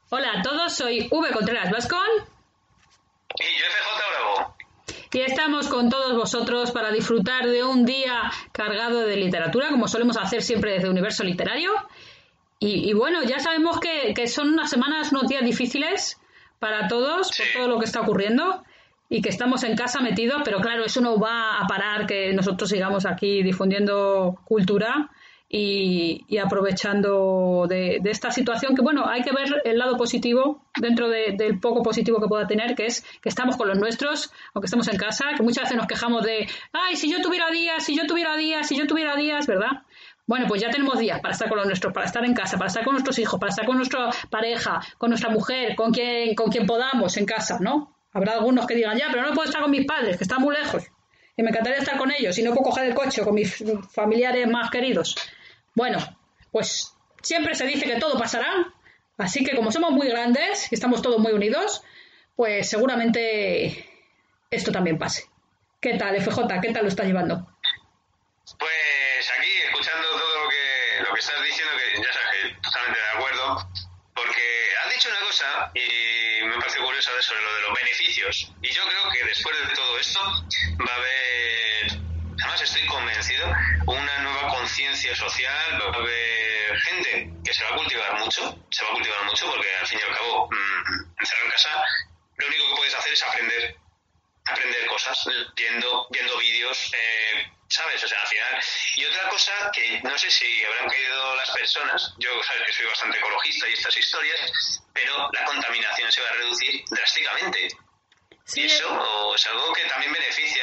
Hola a todos, soy V. Contreras Vascón. Y yo FJ Bravo. Y estamos con todos vosotros para disfrutar de un día cargado de literatura, como solemos hacer siempre desde Universo Literario. Y bueno, ya sabemos que son unas semanas, unos días difíciles para todos, por todo lo que está ocurriendo, y que estamos en casa metidos, pero claro, eso no va a parar que nosotros sigamos aquí difundiendo cultura y aprovechando de esta situación que, bueno, hay que ver el lado positivo dentro del poco positivo que pueda tener, que es que estamos con los nuestros, aunque estemos en casa, que muchas veces nos quejamos de ay, si yo tuviera días, ¿verdad? Bueno, pues ya tenemos días para estar con los nuestros, para estar en casa, para estar con nuestros hijos, para estar con nuestra pareja, con nuestra mujer, con quien podamos en casa, ¿no? Habrá algunos que digan, ya, pero no puedo estar con mis padres, que están muy lejos, y me encantaría estar con ellos, y no puedo coger el coche con mis familiares más queridos. Bueno, pues siempre se dice que todo pasará, así que como somos muy grandes y estamos todos muy unidos, pues seguramente esto también pase. ¿Qué tal, FJ? ¿Qué tal lo estás llevando? Pues aquí, escuchando todo lo que estás diciendo, que ya sabes que totalmente de acuerdo, porque has dicho una cosa y me parece curiosa sobre lo de los beneficios. Y yo creo que después de todo esto va a haber, además estoy convencido, una nueva conciencia social, va a haber gente que se va a cultivar mucho porque al fin y al cabo, encerrado en casa, lo único que puedes hacer es aprender cosas, viendo vídeos, ¿sabes? O sea, al final. Y otra cosa que no sé si habrán caído las personas, yo sabes que soy bastante ecologista y estas historias, pero la contaminación se va a reducir drásticamente. Sí. Y eso es algo que también beneficia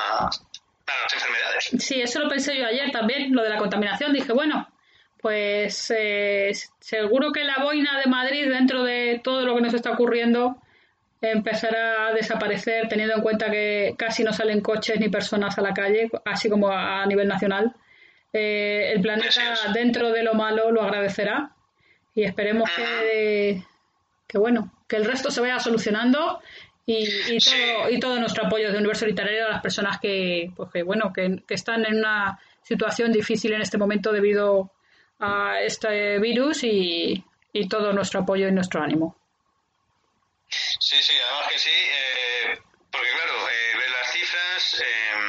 a las enfermedades. Sí, eso lo pensé yo ayer también, lo de la contaminación. Dije, bueno, pues seguro que la boina de Madrid, dentro de todo lo que nos está ocurriendo, empezará a desaparecer, teniendo en cuenta que casi no salen coches ni personas a la calle, así como a nivel nacional. El planeta, dentro de lo malo, lo agradecerá y esperemos que bueno, que el resto se vaya solucionando y todo nuestro apoyo de Universo Literario a las personas que están en una situación difícil en este momento debido a este virus y todo nuestro apoyo y nuestro ánimo. Sí, además que sí, porque claro, ves las cifras,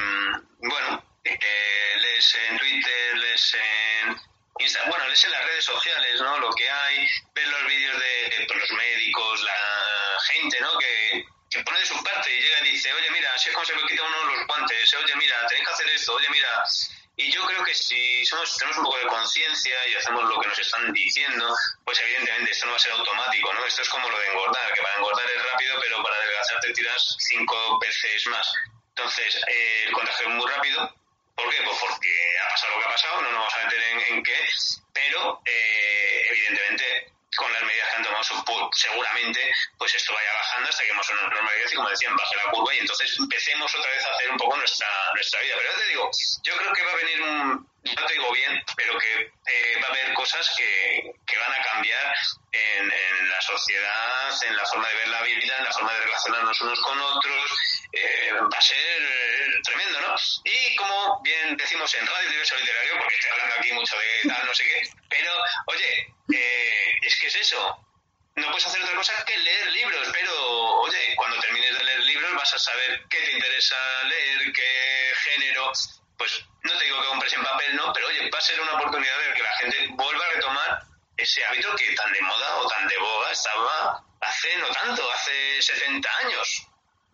lees en Twitter, lees en Instagram, lees en las redes sociales, ¿no? Lo que hay, ves los vídeos de los médicos, la gente, ¿no? Que pone de su parte y llega y dice, oye, mira, si es como se me quita uno los guantes, oye, mira, tenéis que hacer esto, oye, mira. Y yo creo que si tenemos un poco de conciencia y hacemos lo que nos están diciendo, pues evidentemente esto no va a ser automático, ¿no? Esto es como lo de engordar, que para engordar es rápido, pero para adelgazar te tiras 5 veces más. Entonces, el contagio es muy rápido. ¿Por qué? Pues porque ha pasado lo que ha pasado, no nos vamos a meter en qué, pero evidentemente con las medidas que han tomado seguramente pues esto vaya bajando hasta que hemos una normalidad y, como decían, baje la curva y entonces empecemos otra vez a hacer un poco nuestra vida. Pero yo te digo, yo creo que va a venir no te digo bien, pero que va a haber cosas que van a cambiar en la sociedad, en la forma de ver la vida, en la forma de relacionarnos unos con otros. Va a ser tremendo, ¿no? Y como bien decimos en Radio Universo Literario, porque estoy hablando aquí mucho de tal, no sé qué, pero, oye, es que es eso. No puedes hacer otra cosa que leer libros, pero, oye, cuando termines de leer libros vas a saber qué te interesa leer, qué género. Pues no te digo que compres en papel, no, pero oye, va a ser una oportunidad de que la gente vuelva a retomar ese hábito que tan de moda o tan de boga estaba hace 70 años.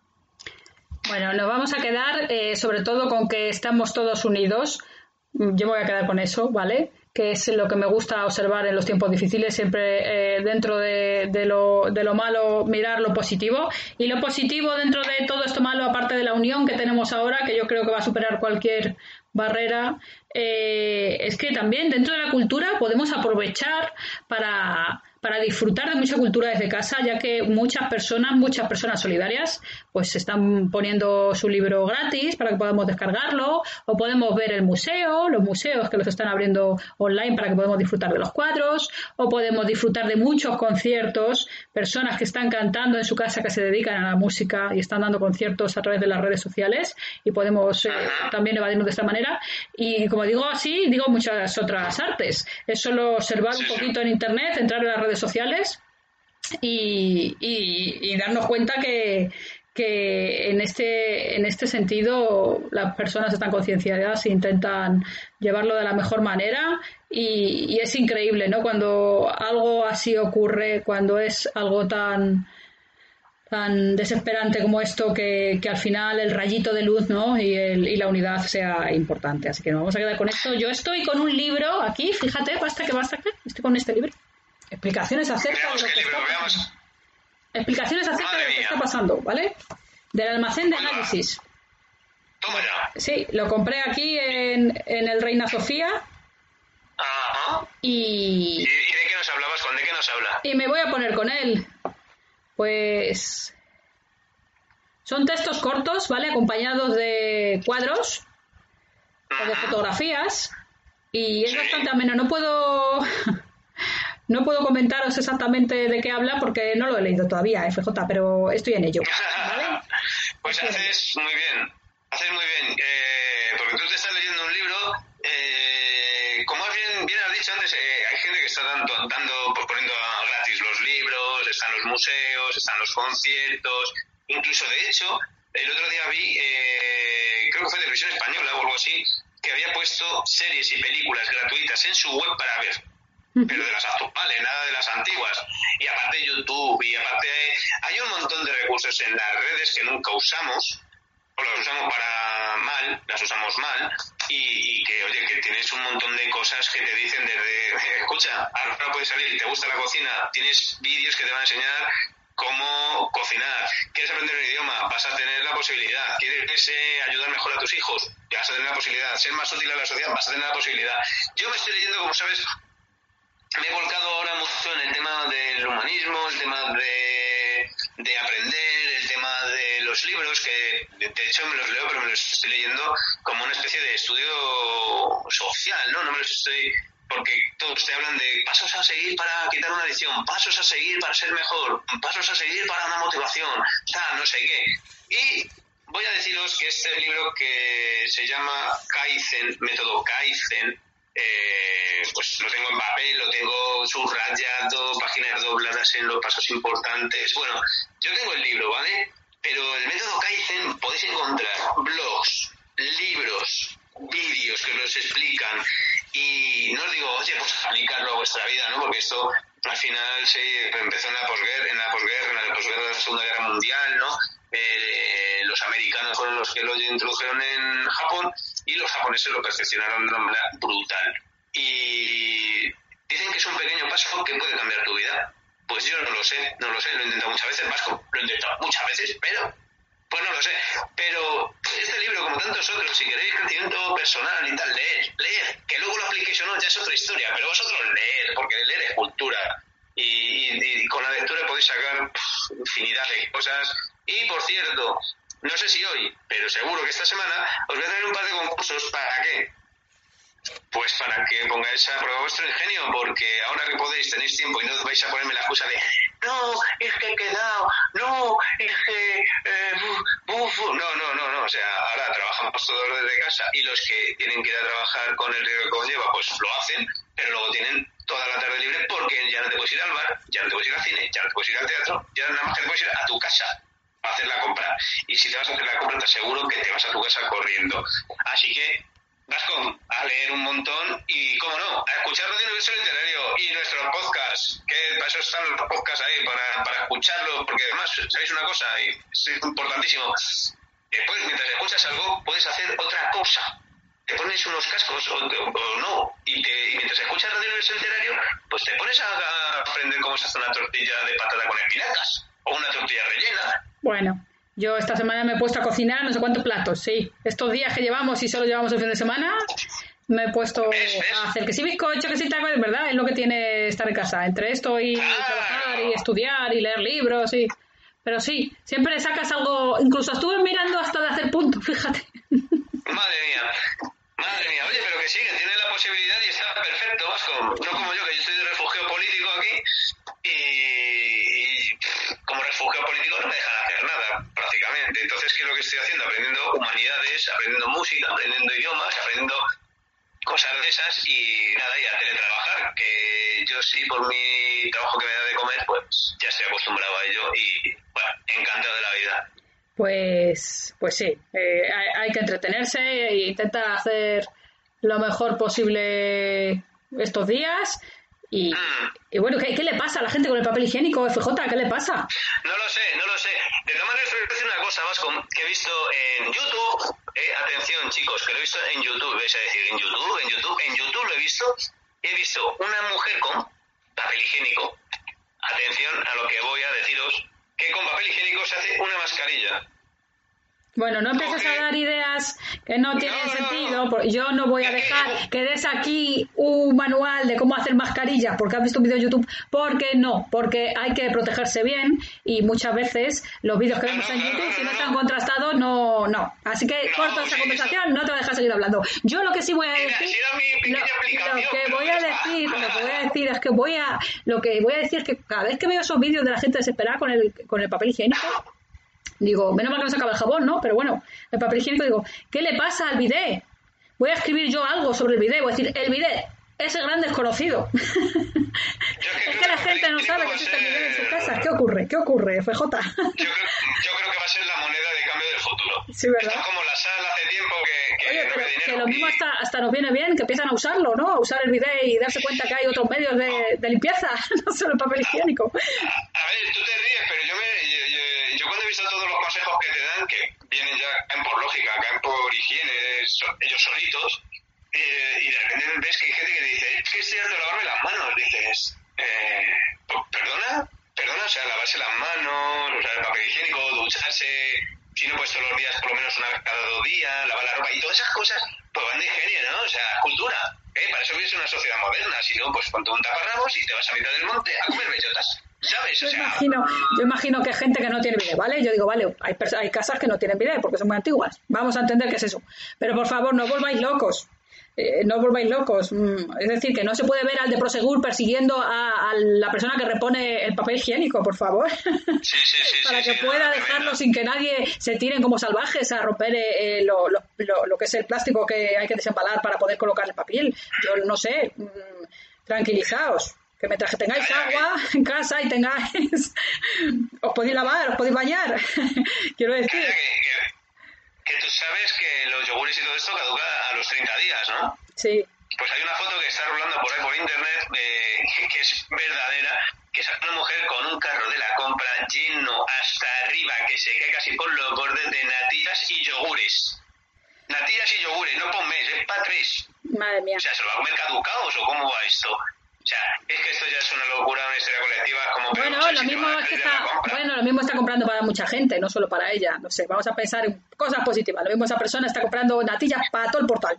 Bueno, nos vamos a quedar sobre todo con que estamos todos unidos. Yo me voy a quedar con eso, ¿vale? Que es lo que me gusta observar en los tiempos difíciles, siempre dentro de lo malo mirar lo positivo, y lo positivo dentro de todo esto malo, aparte de la unión que tenemos ahora, que yo creo que va a superar cualquier barrera, es que también dentro de la cultura podemos aprovechar para disfrutar de mucha cultura desde casa, ya que muchas personas solidarias pues están poniendo su libro gratis para que podamos descargarlo, o podemos ver los museos que los están abriendo online para que podamos disfrutar de los cuadros, o podemos disfrutar de muchos conciertos, personas que están cantando en su casa, que se dedican a la música y están dando conciertos a través de las redes sociales, y podemos también evadirnos de esta manera. Y como digo así, digo muchas otras artes. Es solo observar un poquito en internet, entrar en las redes sociales y darnos cuenta que en este sentido las personas están concienciadas e intentan llevarlo de la mejor manera y es increíble, ¿no? Cuando algo así ocurre, cuando es algo tan desesperante como esto, que al final el rayito de luz, ¿no? y la unidad sea importante. Así que nos vamos a quedar con esto. Yo estoy con un libro aquí, fíjate, basta que estoy con este libro. Explicaciones acerca de lo que está pasando. Explicaciones acerca de lo que está pasando, ¿vale? Del almacén de análisis. Toma ya. Sí, lo compré aquí en el Reina Sofía. Ajá. ¿Y de qué nos hablabas? ¿Con de qué nos habla? Y me voy a poner con él. Pues son textos cortos, ¿vale? Acompañados de cuadros o de fotografías. Y es bastante ameno. No puedo comentaros exactamente de qué habla porque no lo he leído todavía, FJ, pero estoy en ello. ¿Vale? Pues haces muy bien, porque tú te estás leyendo un libro, como bien has dicho antes, hay gente que está poniendo gratis los libros, están los museos, están los conciertos, incluso de hecho, el otro día vi, creo que fue Televisión Española o algo así, que había puesto series y películas gratuitas en su web para ver. Pero de las actuales, nada de las antiguas. Y aparte YouTube, y aparte hay un montón de recursos en las redes que nunca usamos, o las usamos para mal, las usamos mal, y que, oye, que tienes un montón de cosas que te dicen desde, escucha, ahora puedes salir, te gusta la cocina, tienes vídeos que te van a enseñar cómo cocinar, quieres aprender un idioma, vas a tener la posibilidad, quieres ayudar mejor a tus hijos, vas a tener la posibilidad, ser más útil a la sociedad, vas a tener la posibilidad. Yo me estoy leyendo, como sabes, me he volcado ahora mucho en el tema del humanismo, el tema de aprender, el tema de los libros, que de hecho me los leo, pero me los estoy leyendo como una especie de estudio social, ¿no? No me los estoy... Porque todos te hablan de pasos a seguir para quitar una adicción, pasos a seguir para ser mejor, pasos a seguir para una motivación, no sé qué. Y voy a deciros que este libro que se llama Kaizen, método Kaizen, pues lo tengo en papel, lo tengo subrayado, páginas dobladas en los pasos importantes. Bueno, yo tengo el libro, ¿vale? Pero el método Kaizen podéis encontrar blogs, libros, vídeos que los explican, y no os digo, oye, pues aplicarlo a vuestra vida, ¿no? Porque esto al final se empezó en la posguerra de la Segunda Guerra Mundial, ¿no? Los americanos fueron los que lo introdujeron en Japón y los japoneses lo perfeccionaron de una manera brutal. Y dicen que es un pequeño paso que puede cambiar tu vida. Pues yo no lo sé, lo he intentado muchas veces, Vasco, lo he intentado muchas veces, pero pues no lo sé. Pero este libro, como tantos otros, si queréis crecimiento personal y tal, leer, que luego lo apliquéis o no ya es otra historia, pero vosotros leer, porque leer es cultura. Y con la lectura podéis sacar infinidad de cosas. Y por cierto, no sé si hoy, pero seguro que esta semana os voy a traer un par de concursos. ¿Para qué? Pues para que pongáis a prueba vuestro ingenio, porque ahora que podéis, tenéis tiempo y no vais a ponerme la excusa de no, es que he quedado, no, es que no, o sea, ahora trabajamos todos desde casa y los que tienen que ir a trabajar con el riesgo que conlleva, pues lo hacen, pero luego tienen toda la tarde libre porque ya no te puedes ir al bar, ya no te puedes ir al cine, ya no te puedes ir al teatro, ya nada más que te puedes ir a tu casa a hacer la compra. Y si te vas a hacer la compra, te aseguro que te vas a tu casa corriendo. Así que Vasco, a leer un montón y, cómo no, a escuchar Radio Universo Literario y nuestros podcasts, que para eso están los podcasts ahí, para escucharlos, porque además, ¿sabéis una cosa? Y es importantísimo. Después, mientras escuchas algo, puedes hacer otra cosa. Te pones unos cascos o no, y mientras escuchas Radio Universo Literario, pues te pones a aprender cómo se hace una tortilla de patata con espinacas o una tortilla rellena. Bueno. Yo esta semana me he puesto a cocinar no sé cuántos platos, sí. Estos días que llevamos y solo llevamos el fin de semana, me he puesto a hacer que sí bizcocho, que sí taco, es verdad, es lo que tiene estar en casa. Entre esto y trabajar y estudiar y leer libros, sí. Pero sí, siempre sacas algo, incluso estuve mirando hasta de hacer puntos, fíjate. Madre mía, oye, pero que sí, que tiene la posibilidad y está perfecto, Vasco. No como yo, que yo estoy de refugio político aquí y como refugio político no me dejan hacer nada, prácticamente. Entonces, ¿qué es lo que estoy haciendo? Aprendiendo humanidades, aprendiendo música, aprendiendo idiomas, aprendiendo cosas de esas y nada, y a teletrabajar, que yo sí, por mi trabajo que me da de comer, comer, pues ya estoy acostumbrado a ello y, bueno, encantado de la vida. Pues sí, hay que entretenerse e intentar hacer lo mejor posible estos días. Y bueno, ¿qué le pasa a la gente con el papel higiénico, FJ? ¿Qué le pasa? No lo sé. De todas maneras, voy a decir una cosa, Vasco, que he visto en YouTube. Atención, chicos, que lo he visto en YouTube. Es decir, en YouTube lo he visto una mujer con papel higiénico. Atención a lo que voy a deciros, que con papel higiénico se hace una mascarilla. Bueno, no empieces a dar ideas que no tienen sentido. Porque yo no voy a dejar que des aquí un manual de cómo hacer mascarillas porque has visto un vídeo de YouTube. Porque hay que protegerse bien y muchas veces los vídeos que vemos en YouTube, si no están contrastados, no. Así que corto esa conversación, no te voy a dejar seguir hablando. Yo lo que sí voy a decir, lo que voy a decir es que cada vez que veo esos vídeos de la gente desesperada con el papel higiénico, digo, menos mal que no se acaba el jabón, ¿no? Pero bueno, el papel higiénico, digo, ¿qué le pasa al bidet? Voy a escribir yo algo sobre el bidet, voy a decir, el bidet es el gran desconocido. Es que la gente no sabe que existe el bidet en sus casas. ¿Qué ocurre, FJ? Yo creo que va a ser la moneda de cambio del futuro. Sí, ¿verdad? Esto es como la sal hace tiempo que oye, no pero ve dinero. que lo mismo hasta nos viene bien, que empiezan a usarlo, ¿no? A usar el bidet y darse cuenta que hay otros medios de limpieza, no solo el papel higiénico. A ver, tú te ríes, pero yo cuando he visto todos los consejos que te dan, que vienen ya, caen por lógica, caen por higiene, ellos solitos, y de repente ves que hay gente que dice, es que estoy harto de lavarme las manos, dices, ¿perdona? O sea, lavarse las manos, usar el papel higiénico, ducharse, si no pues todos los días, por lo menos una vez cada 2 días, lavar la ropa y todas esas cosas, pues van de ingenio, ¿no? O sea, cultura. Para eso vives en una sociedad moderna, si no, pues ponte un taparrabos y te vas a mitad del monte a comer bellotas, ¿sabes? O sea, yo imagino que hay gente que no tiene bidet, ¿vale? Yo digo, vale, hay casas que no tienen bidet porque son muy antiguas. Vamos a entender qué es eso. Pero por favor, no volváis locos. Es decir, que no se puede ver al de Prosegur persiguiendo a la persona que repone el papel higiénico, por favor. Sí, para que pueda dejarlo sin que nadie se tiren como salvajes a romper lo que es el plástico que hay que desempalar para poder colocar el papel. Yo no sé, tranquilizaos. Que mientras que tengáis agua en casa y tengáis... os podéis lavar, os podéis bañar. Quiero decir... Que tú sabes que los yogures y todo esto caduca a los 30 días, ¿no? Sí. Pues hay una foto que está rolando por ahí por internet que es verdadera, que es una mujer con un carro de la compra lleno hasta arriba, que se cae casi por los bordes de natillas y yogures. Natillas y yogures, no por mes, es para 3. Madre mía. O sea, ¿se lo va a comer caducados o cómo va esto? O sea, es que esto ya es una locura, una historia colectiva. Como bueno, lo mismo está comprando para mucha gente, no solo para ella. No sé, vamos a pensar en cosas positivas. Lo mismo esa persona está comprando natillas para todo el portal.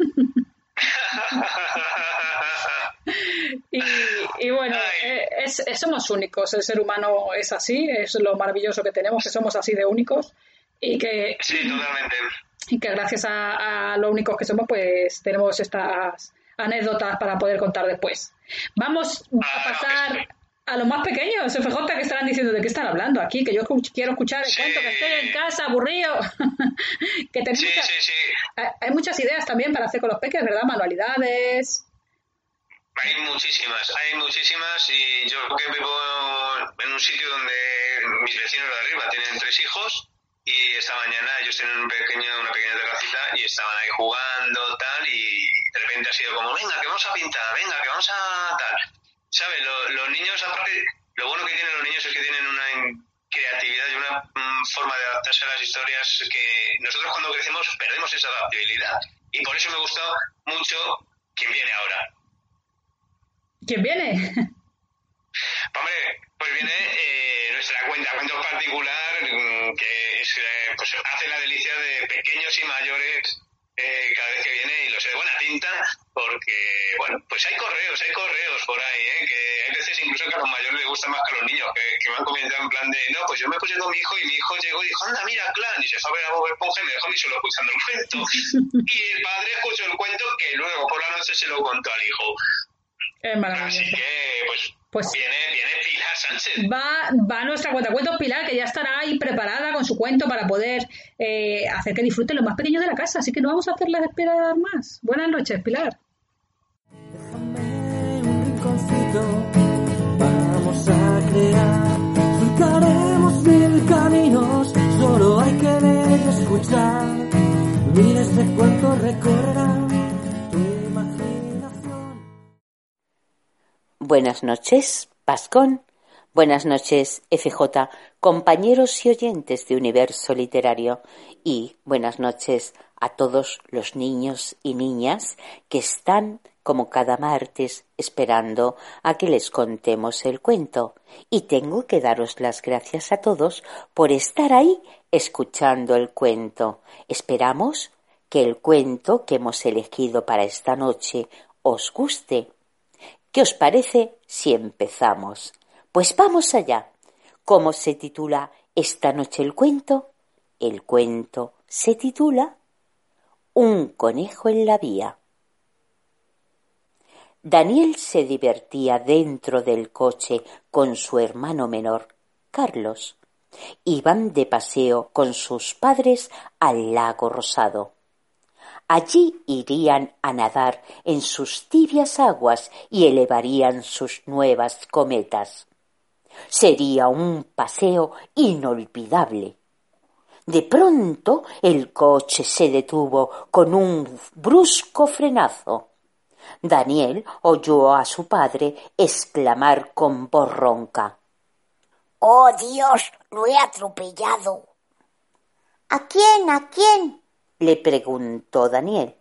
y bueno, somos únicos. El ser humano es así, es lo maravilloso que tenemos, que somos así de únicos. Y que, sí, totalmente. Y que gracias a lo únicos que somos, pues tenemos estas anécdotas para poder contar después. Vamos a pasar a los más pequeños, FJ, que estarán diciendo de qué están hablando aquí, que yo quiero escuchar el cuento, que estoy en casa aburrido. Que hay muchas ideas también para hacer con los peques, ¿verdad? Manualidades. Hay muchísimas y yo que vivo en un sitio donde mis vecinos de arriba tienen 3 hijos y esta mañana ellos tienen una pequeña terracita y estaban ahí jugando tal y de repente ha sido como venga que vamos a pintar, venga que vamos a tal, ¿sabes? Los niños aparte, lo bueno que tienen los niños es que tienen una creatividad y una forma de adaptarse a las historias que nosotros cuando crecemos perdemos esa adaptabilidad y por eso me gusta mucho quien viene ahora. ¿Quién viene? Hombre, pues viene nuestra cuentos particular que es, pues hace la delicia de pequeños y mayores cada vez que viene y lo sé de buena tinta porque, bueno, pues hay correos por ahí, que hay veces incluso que a los mayores les gusta más que a los niños, que me han comentado en plan de, no, pues yo me puse con mi hijo y mi hijo llegó y dijo, anda, mira, Clan, y se fue a ver a Bob Esponja y me dejó a mí solo escuchando el cuento. Y el padre escuchó el cuento que luego por la noche se lo contó al hijo. Es maravilloso. Así que, pues viene Pilar Sánchez. Va nuestra cuentacuentos Pilar, que ya estará ahí preparada con su cuento para poder hacer que disfruten los más pequeños de la casa. Así que no vamos a hacerles esperar más. Buenas noches, Pilar. Déjame un rinconcito, vamos a pensar, miles de cuentos recorrerán tu imaginación. Buenas noches, Pascón. Buenas noches, FJ, compañeros y oyentes de Universo Literario. Y buenas noches a todos los niños y niñas que están, como cada martes, esperando a que les contemos el cuento. Y tengo que daros las gracias a todos por estar ahí escuchando el cuento. Esperamos que el cuento que hemos elegido para esta noche os guste. ¿Qué os parece si empezamos? Pues vamos allá. ¿Cómo se titula esta noche el cuento? El cuento se titula Un conejo en la vía. Daniel se divertía dentro del coche con su hermano menor, Carlos. Iban de paseo con sus padres al lago Rosado. Allí irían a nadar en sus tibias aguas y elevarían sus nuevas cometas. Sería un paseo inolvidable. De pronto el coche se detuvo con un brusco frenazo. Daniel oyó a su padre exclamar con voz ronca: ¡Oh, Dios! ¡Lo he atropellado! ¿A quién? ¿A quién?, le preguntó Daniel.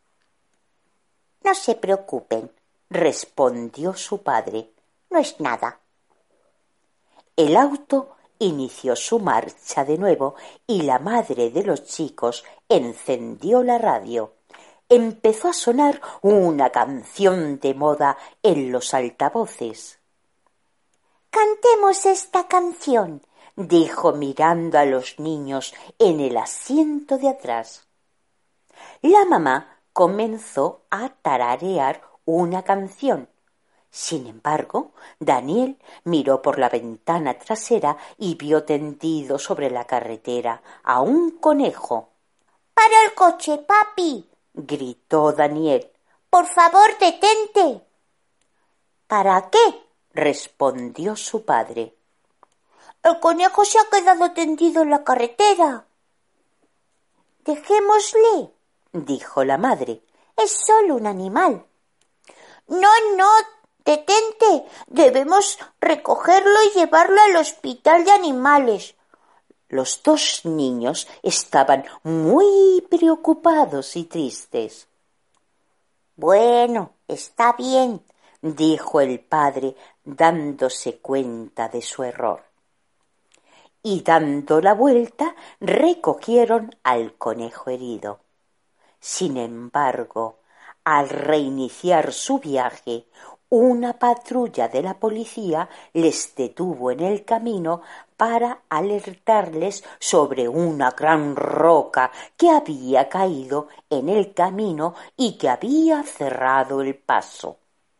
No se preocupen, respondió su padre. No es nada. El auto inició su marcha de nuevo y la madre de los chicos encendió la radio. Empezó a sonar una canción de moda en los altavoces. «Cantemos esta canción», dijo mirando a los niños en el asiento de atrás. La mamá comenzó a tararear una canción. Sin embargo, Daniel miró por la ventana trasera y vio tendido sobre la carretera a un conejo. «¡Para el coche, papi!», gritó Daniel. «Por favor, detente». «¿Para qué?», respondió su padre. «El conejo se ha quedado tendido en la carretera». «Dejémosle», dijo la madre. «Es solo un animal». «No, detente. Debemos recogerlo y llevarlo al hospital de animales». Los dos niños estaban muy preocupados y tristes. «Bueno, está bien», dijo el padre, dándose cuenta de su error. Y dando la vuelta, recogieron al conejo herido. Sin embargo, al reiniciar su viaje, una patrulla de la policía les detuvo en el camino para alertarles sobre una gran roca que había caído en el camino y que había cerrado el paso.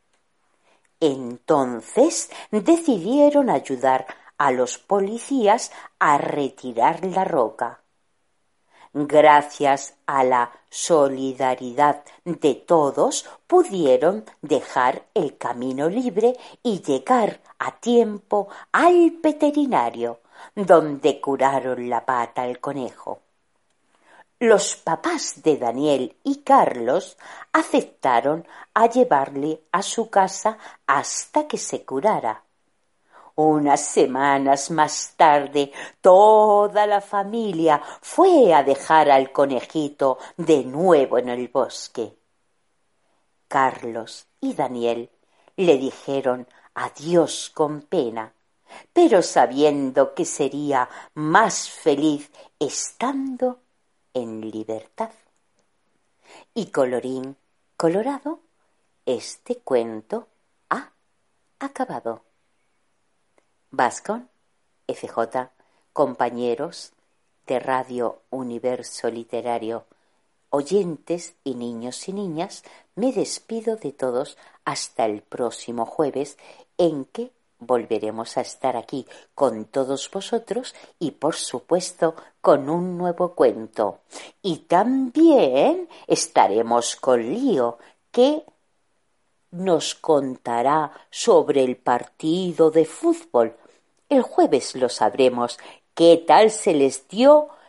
Entonces decidieron ayudar a los policías a retirar la roca. Gracias a la solidaridad de todos, pudieron dejar el camino libre y llegar a tiempo al veterinario, donde curaron la pata al conejo. Los papás de Daniel y Carlos aceptaron a llevarle a su casa hasta que se curara. Unas semanas más tarde, toda la familia fue a dejar al conejito de nuevo en el bosque. Carlos y Daniel le dijeron adiós con pena, pero sabiendo que sería más feliz estando en libertad. Y colorín colorado, este cuento ha acabado. Bascón, FJ, compañeros de Radio Universo Literario, oyentes y niños y niñas, me despido de todos hasta el próximo jueves, en que volveremos a estar aquí con todos vosotros y, por supuesto, con un nuevo cuento. Y también estaremos con Lío, que nos contará sobre el partido de fútbol. El jueves lo sabremos qué tal se les dio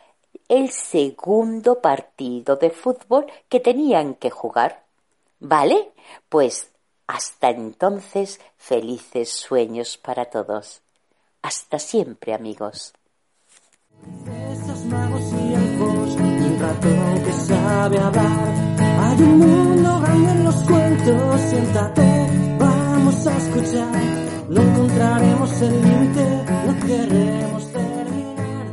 el segundo partido de fútbol que tenían que jugar. ¿Vale? Pues hasta entonces, felices sueños para todos. Hasta siempre, amigos. Princesas, magos y elfos, y un ratón que sabe hablar. Hay un mundo grande en los cuentos, siéntate, vamos a escuchar. No encontraremos el límite, no queremos terminar.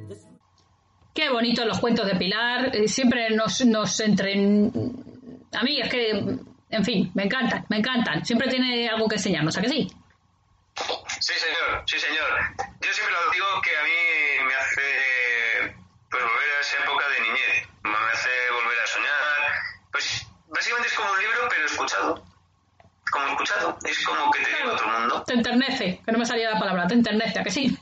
Qué bonitos los cuentos de Pilar, siempre nos entren... A mí es que, en fin, me encantan. Siempre tiene algo que enseñarnos, ¿a que sí? Sí, señor. Yo siempre lo digo que a mí me hace pues volver a esa época de niñez, me hace volver a soñar. Pues básicamente es como un libro, pero escuchado. Es como que te lleva a otro mundo. Te enternece, que no me salía la palabra, te enternece, ¿a que sí?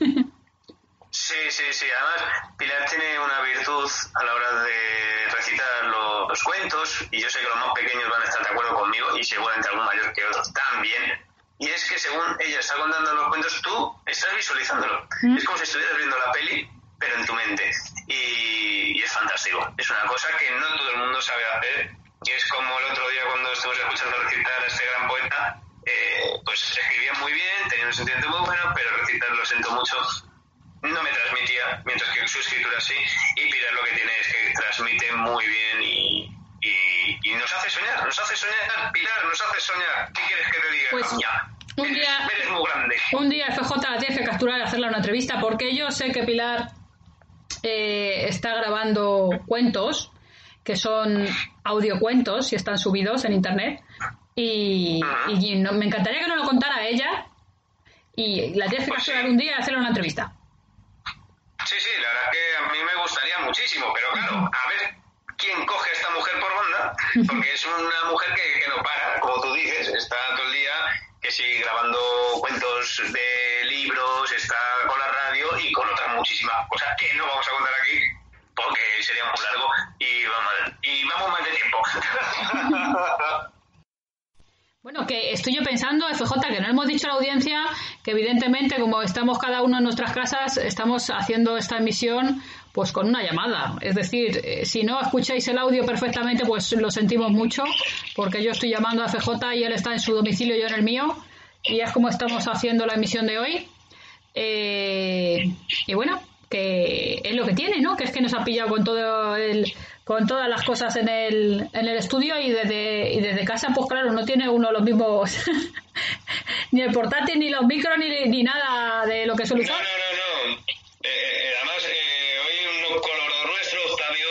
Sí. Además, Pilar tiene una virtud a la hora de recitar los cuentos, y yo sé que los más pequeños van a estar de acuerdo conmigo, y seguramente algún mayor que otro también. Y es que según ella está contando los cuentos, tú estás visualizándolo. Es como si estuvieras viendo la peli, pero en tu mente. Y es fantástico. Es una cosa que no todo el mundo sabe hacer. Y es como el otro día cuando estuvimos escuchando recitar a este gran poeta, pues escribía muy bien, tenía un sentimiento muy bueno, pero recitar, lo siento mucho, no me transmitía, mientras que su escritura sí. Y Pilar lo que tiene es que transmite muy bien y nos hace soñar, Pilar, nos hace soñar. ¿Qué quieres que te diga? Pues eres muy grande. Un día FJ la tienes que capturar y hacerle una entrevista, porque yo sé que Pilar está grabando cuentos que son audiocuentos y están subidos en internet, y me encantaría que nos lo contara ella, y la tienes que capturar un día y hacerle una entrevista. Sí, la verdad es que a mí me gustaría muchísimo, pero claro, a ver quién coge a esta mujer por banda, porque es una mujer que no para, como tú dices, está todo el día que sigue grabando cuentos de libros, está con la radio y con otras muchísimas cosas que no vamos a contar aquí porque sería muy largo y vamos mal de tiempo. Bueno, que estoy yo pensando, FJ, que no hemos dicho a la audiencia que evidentemente, como estamos cada uno en nuestras casas, estamos haciendo esta emisión pues con una llamada. Es decir, si no escucháis el audio perfectamente, pues lo sentimos mucho, porque yo estoy llamando a FJ y él está en su domicilio y yo en el mío, y es como estamos haciendo la emisión de hoy. Y bueno, que es lo que tiene, ¿no? Que es que nos ha pillado con todas las cosas en el estudio, y desde casa, pues claro, no tiene uno los mismos ni el portátil, ni los micros, ni nada de lo que suele usar. No. Además, hoy un colaborador nuestro, Octavio,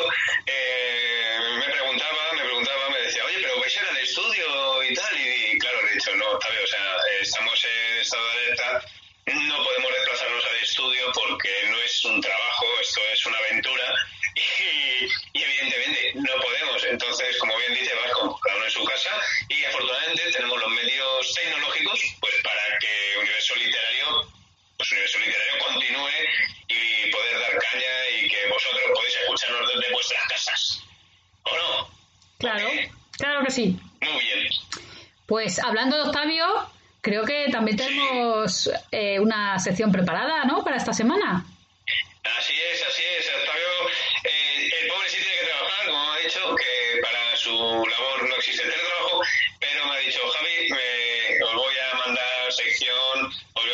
me decía, oye, pero vais a ir al estudio y tal, y claro, le he dicho, no, Octavio, o sea, estamos en estado de alerta, no podemos desplazarnos al estudio porque no es un trabajo, esto es una aventura, y evidentemente no podemos. Entonces, como bien dice Vasco, cada uno en su casa, y afortunadamente tenemos los medios tecnológicos pues para que Universo Literario continúe y poder dar caña, y que vosotros podéis escucharnos desde vuestras casas, ¿o no? Claro que sí. Muy bien. Pues hablando de Octavio, creo que también tenemos una sección preparada, ¿no?, para esta semana. Así es. Octavio, el pobre sí tiene que trabajar, como ha dicho, que para su labor no existe el teletrabajo, pero me ha dicho, Javi, os voy a mandar sección,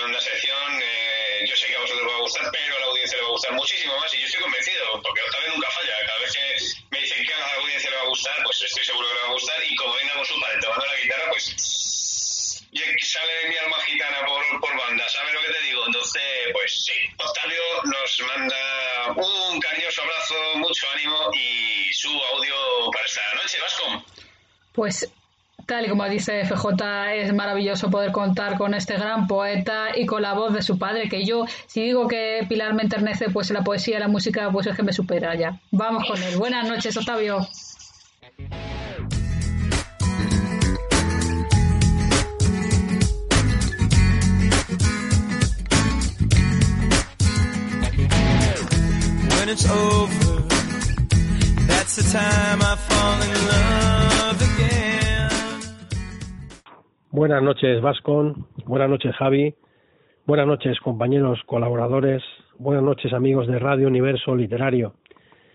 yo sé que a vosotros os va a gustar, pero a la audiencia le va a gustar muchísimo más, y yo estoy convencido, porque Octavio nunca falla. Cada vez que me dicen que a la audiencia le va a gustar, pues estoy seguro que le va a gustar, y como venga con su padre tomando la guitarra, pues sale mi alma gitana por banda, ¿sabes lo que te digo? Entonces, pues sí, Octavio nos manda un cariñoso abrazo, mucho ánimo y su audio para esta noche, Vasco. Pues tal y como dice FJ, es maravilloso poder contar con este gran poeta y con la voz de su padre, que yo, si digo que Pilar me enternece, pues la poesía y la música, pues es que me supera ya. Vamos con él. Buenas noches, Octavio. When it's over, that's the time I fall in love again. Buenas noches, Vascon. Buenas noches, Javi. Buenas noches, compañeros colaboradores. Buenas noches, amigos de Radio Universo Literario.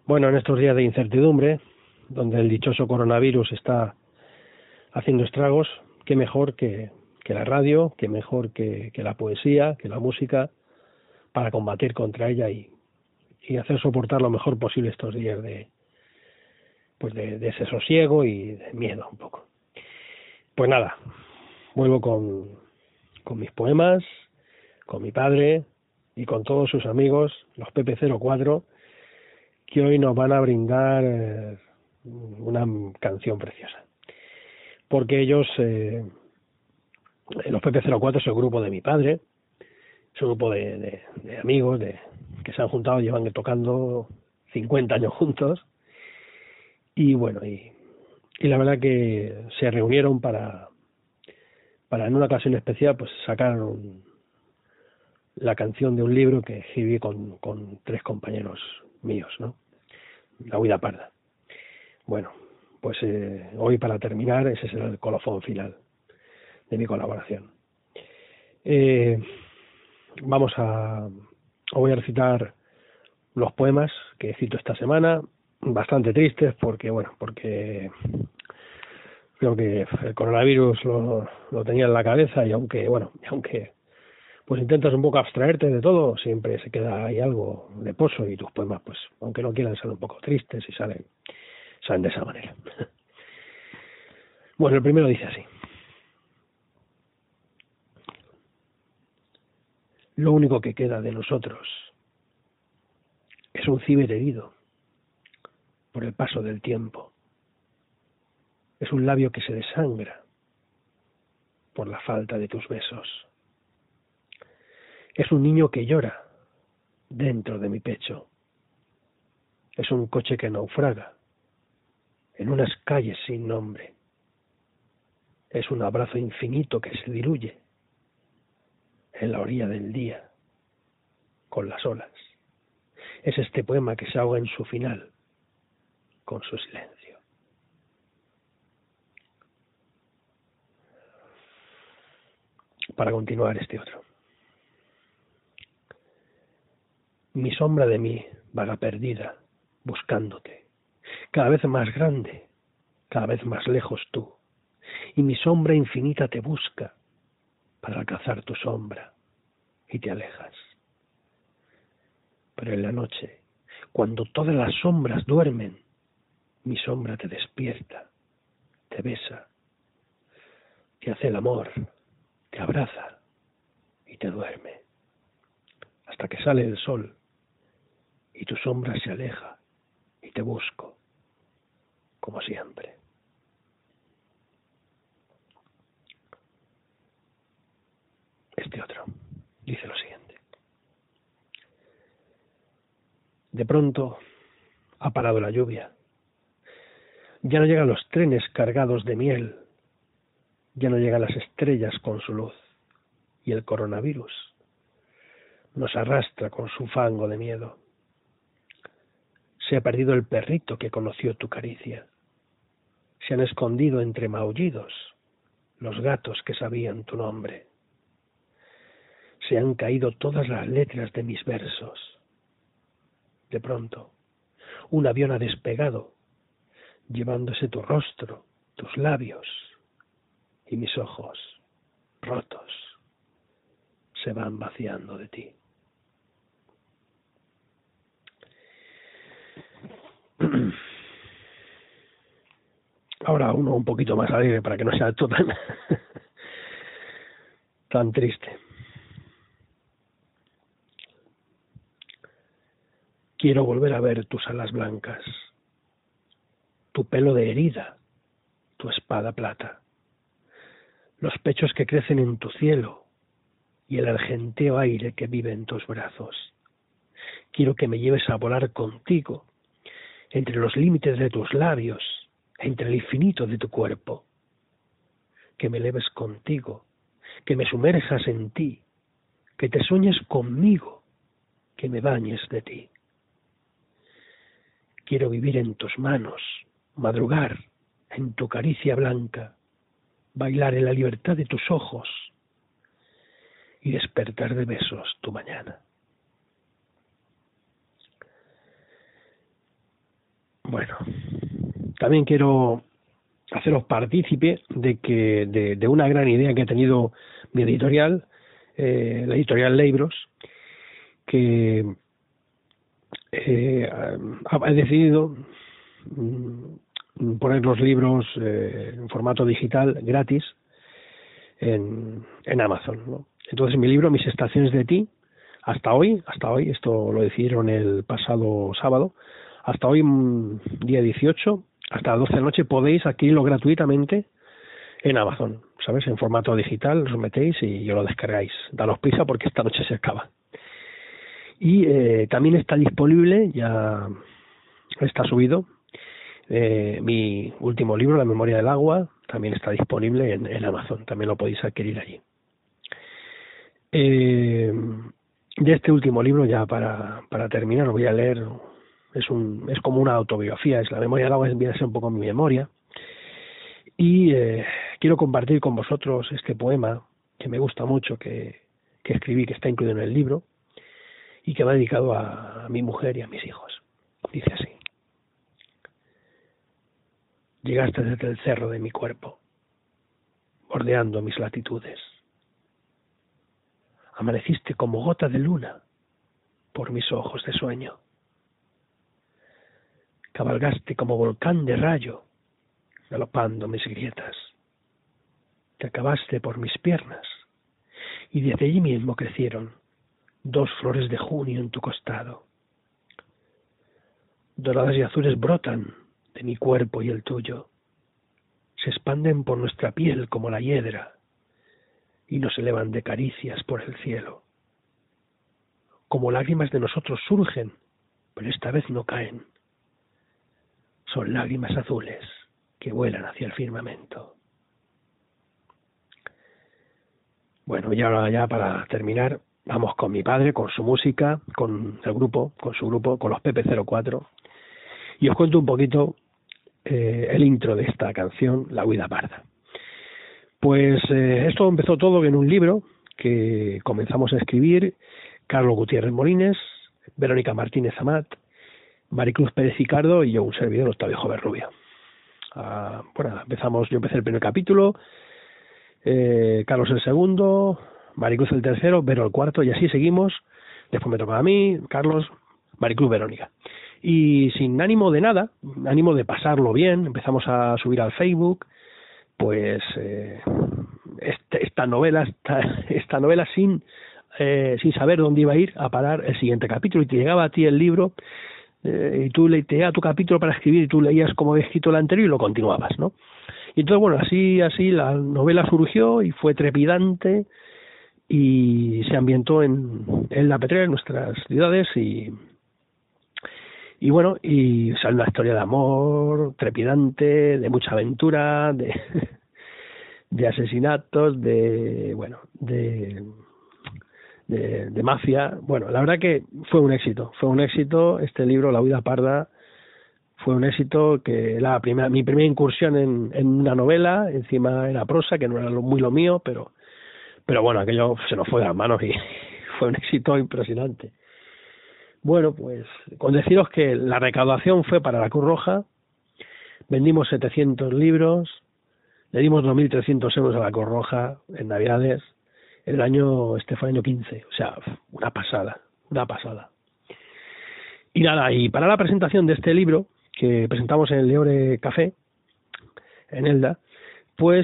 Bueno, en estos días de incertidumbre, donde el dichoso coronavirus está haciendo estragos, qué mejor que la radio, qué mejor que la poesía, que la música, para combatir contra ella y hacer soportar lo mejor posible estos días de ese sosiego y de miedo un poco. Pues nada, vuelvo con mis poemas, con mi padre y con todos sus amigos, los PP04, que hoy nos van a brindar una canción preciosa. Porque ellos, los PP04 es el grupo de mi padre, es un grupo de amigos que se han juntado, llevan tocando 50 años juntos, y bueno, y la verdad que se reunieron para en una ocasión especial pues sacar la canción de un libro que escribí con 3 compañeros míos, ¿no? La Huida Parda. Bueno, pues hoy para terminar ese será el colofón final de mi colaboración. Voy a recitar los poemas que cito esta semana, bastante tristes porque creo que el coronavirus lo tenía en la cabeza y aunque pues intentas un poco abstraerte de todo, siempre se queda ahí algo de pozo y tus poemas, pues aunque no quieran, salen un poco tristes y salen de esa manera. Bueno, el primero dice así: lo único que queda de nosotros es un ciber herido por el paso del tiempo. Es un labio que se desangra por la falta de tus besos. Es un niño que llora dentro de mi pecho. Es un coche que naufraga en unas calles sin nombre. Es un abrazo infinito que se diluye en la orilla del día con las olas. Es este poema que se ahoga en su final con su silencio. Para continuar este otro. Mi sombra de mí vaga perdida, buscándote, cada vez más grande, cada vez más lejos tú, y mi sombra infinita te busca para alcanzar tu sombra, y te alejas. Pero en la noche, cuando todas las sombras duermen, mi sombra te despierta, te besa, te hace el amor, te abraza y te duerme, hasta que sale el sol y tu sombra se aleja y te busco, como siempre. Este otro dice lo siguiente: de pronto ha parado la lluvia, ya no llegan los trenes cargados de miel, ya no llegan las estrellas con su luz, y el coronavirus nos arrastra con su fango de miedo. Se ha perdido el perrito que conoció tu caricia. Se han escondido entre maullidos los gatos que sabían tu nombre. Se han caído todas las letras de mis versos. De pronto, un avión ha despegado, llevándose tu rostro, tus labios, y mis ojos, rotos, se van vaciando de ti. Ahora uno un poquito más alegre para que no sea todo tan triste. Quiero volver a ver tus alas blancas, tu pelo de herida, tu espada plata, los pechos que crecen en tu cielo y el argenteo aire que vive en tus brazos. Quiero que me lleves a volar contigo entre los límites de tus labios, entre el infinito de tu cuerpo. Que me eleves contigo, que me sumerjas en ti, que te sueñes conmigo, que me bañes de ti. Quiero vivir en tus manos, madrugar en tu caricia blanca, bailar en la libertad de tus ojos y despertar de besos tu mañana. bueno, también quiero haceros partícipe de una gran idea que ha tenido mi editorial, la editorial Leibros, que ha decidido poner los libros en formato digital gratis en Amazon, ¿no? Entonces mi libro, Mis estaciones de ti, hasta hoy, esto lo decidieron el pasado sábado, hasta hoy, día 18, hasta las 12 de la noche, podéis adquirirlo gratuitamente en Amazon, ¿sabes? En formato digital, os metéis y lo descargáis. Daros prisa porque esta noche se acaba. Y también está disponible, ya está subido, mi último libro, La memoria del agua, también está disponible en Amazon, también lo podéis adquirir allí. De este último libro, ya para terminar, lo voy a leer, es como una autobiografía, es La memoria del agua, viene a ser un poco mi memoria, y quiero compartir con vosotros este poema que me gusta mucho, que escribí, que está incluido en el libro, y que va dedicado a mi mujer y a mis hijos. Dice así: llegaste desde el cerro de mi cuerpo, bordeando mis latitudes. Amaneciste como gota de luna por mis ojos de sueño. Cabalgaste como volcán de rayo, galopando mis grietas. Te acabaste por mis piernas, y desde allí mismo crecieron 2 flores de junio en tu costado. Doradas y azules brotan de mi cuerpo y el tuyo. Se expanden por nuestra piel como la hiedra y nos elevan de caricias por el cielo. Como lágrimas de nosotros surgen, pero esta vez no caen. Son lágrimas azules que vuelan hacia el firmamento. Bueno, y ahora ya para terminar, vamos con mi padre, con su música, con su grupo, con los PP04, y os cuento un poquito el intro de esta canción, La huida parda. Pues esto empezó todo en un libro que comenzamos a escribir Carlos Gutiérrez Molines, Verónica Martínez Amat, Maricruz Pérez Ricardo y yo, un servidor, Octavio Joverrubia. Yo empecé el primer capítulo, Carlos el segundo, Maricruz el tercero, Vero el cuarto, y así seguimos. Después me tocaba a mí, Carlos, Maricruz, Verónica. Y sin ánimo de nada, ánimo de pasarlo bien, empezamos a subir al Facebook, pues esta novela sin saber dónde iba a ir a parar el siguiente capítulo, y te llegaba a ti el libro, y tú te llegaba tu capítulo para escribir, y tú leías como había escrito el anterior y lo continuabas, ¿no? Y entonces, bueno, así la novela surgió y fue trepidante, y se ambientó en La Petrel, en nuestras ciudades, y bueno, y sale una historia de amor trepidante, de mucha aventura, de asesinatos, de mafia. Bueno, la verdad que fue un éxito este libro, La huida parda, fue un éxito, que mi primera incursión en una novela, encima era prosa, que no era muy lo mío, pero bueno, aquello se nos fue de las manos y fue un éxito impresionante. Bueno, pues con deciros que la recaudación fue para la Cruz Roja, vendimos 700 libros, le dimos 2.300 euros a la Cruz Roja en Navidades, este fue el año 15, o sea, una pasada. Y nada, y para la presentación de este libro, que presentamos en el Leore Café, en Elda, pues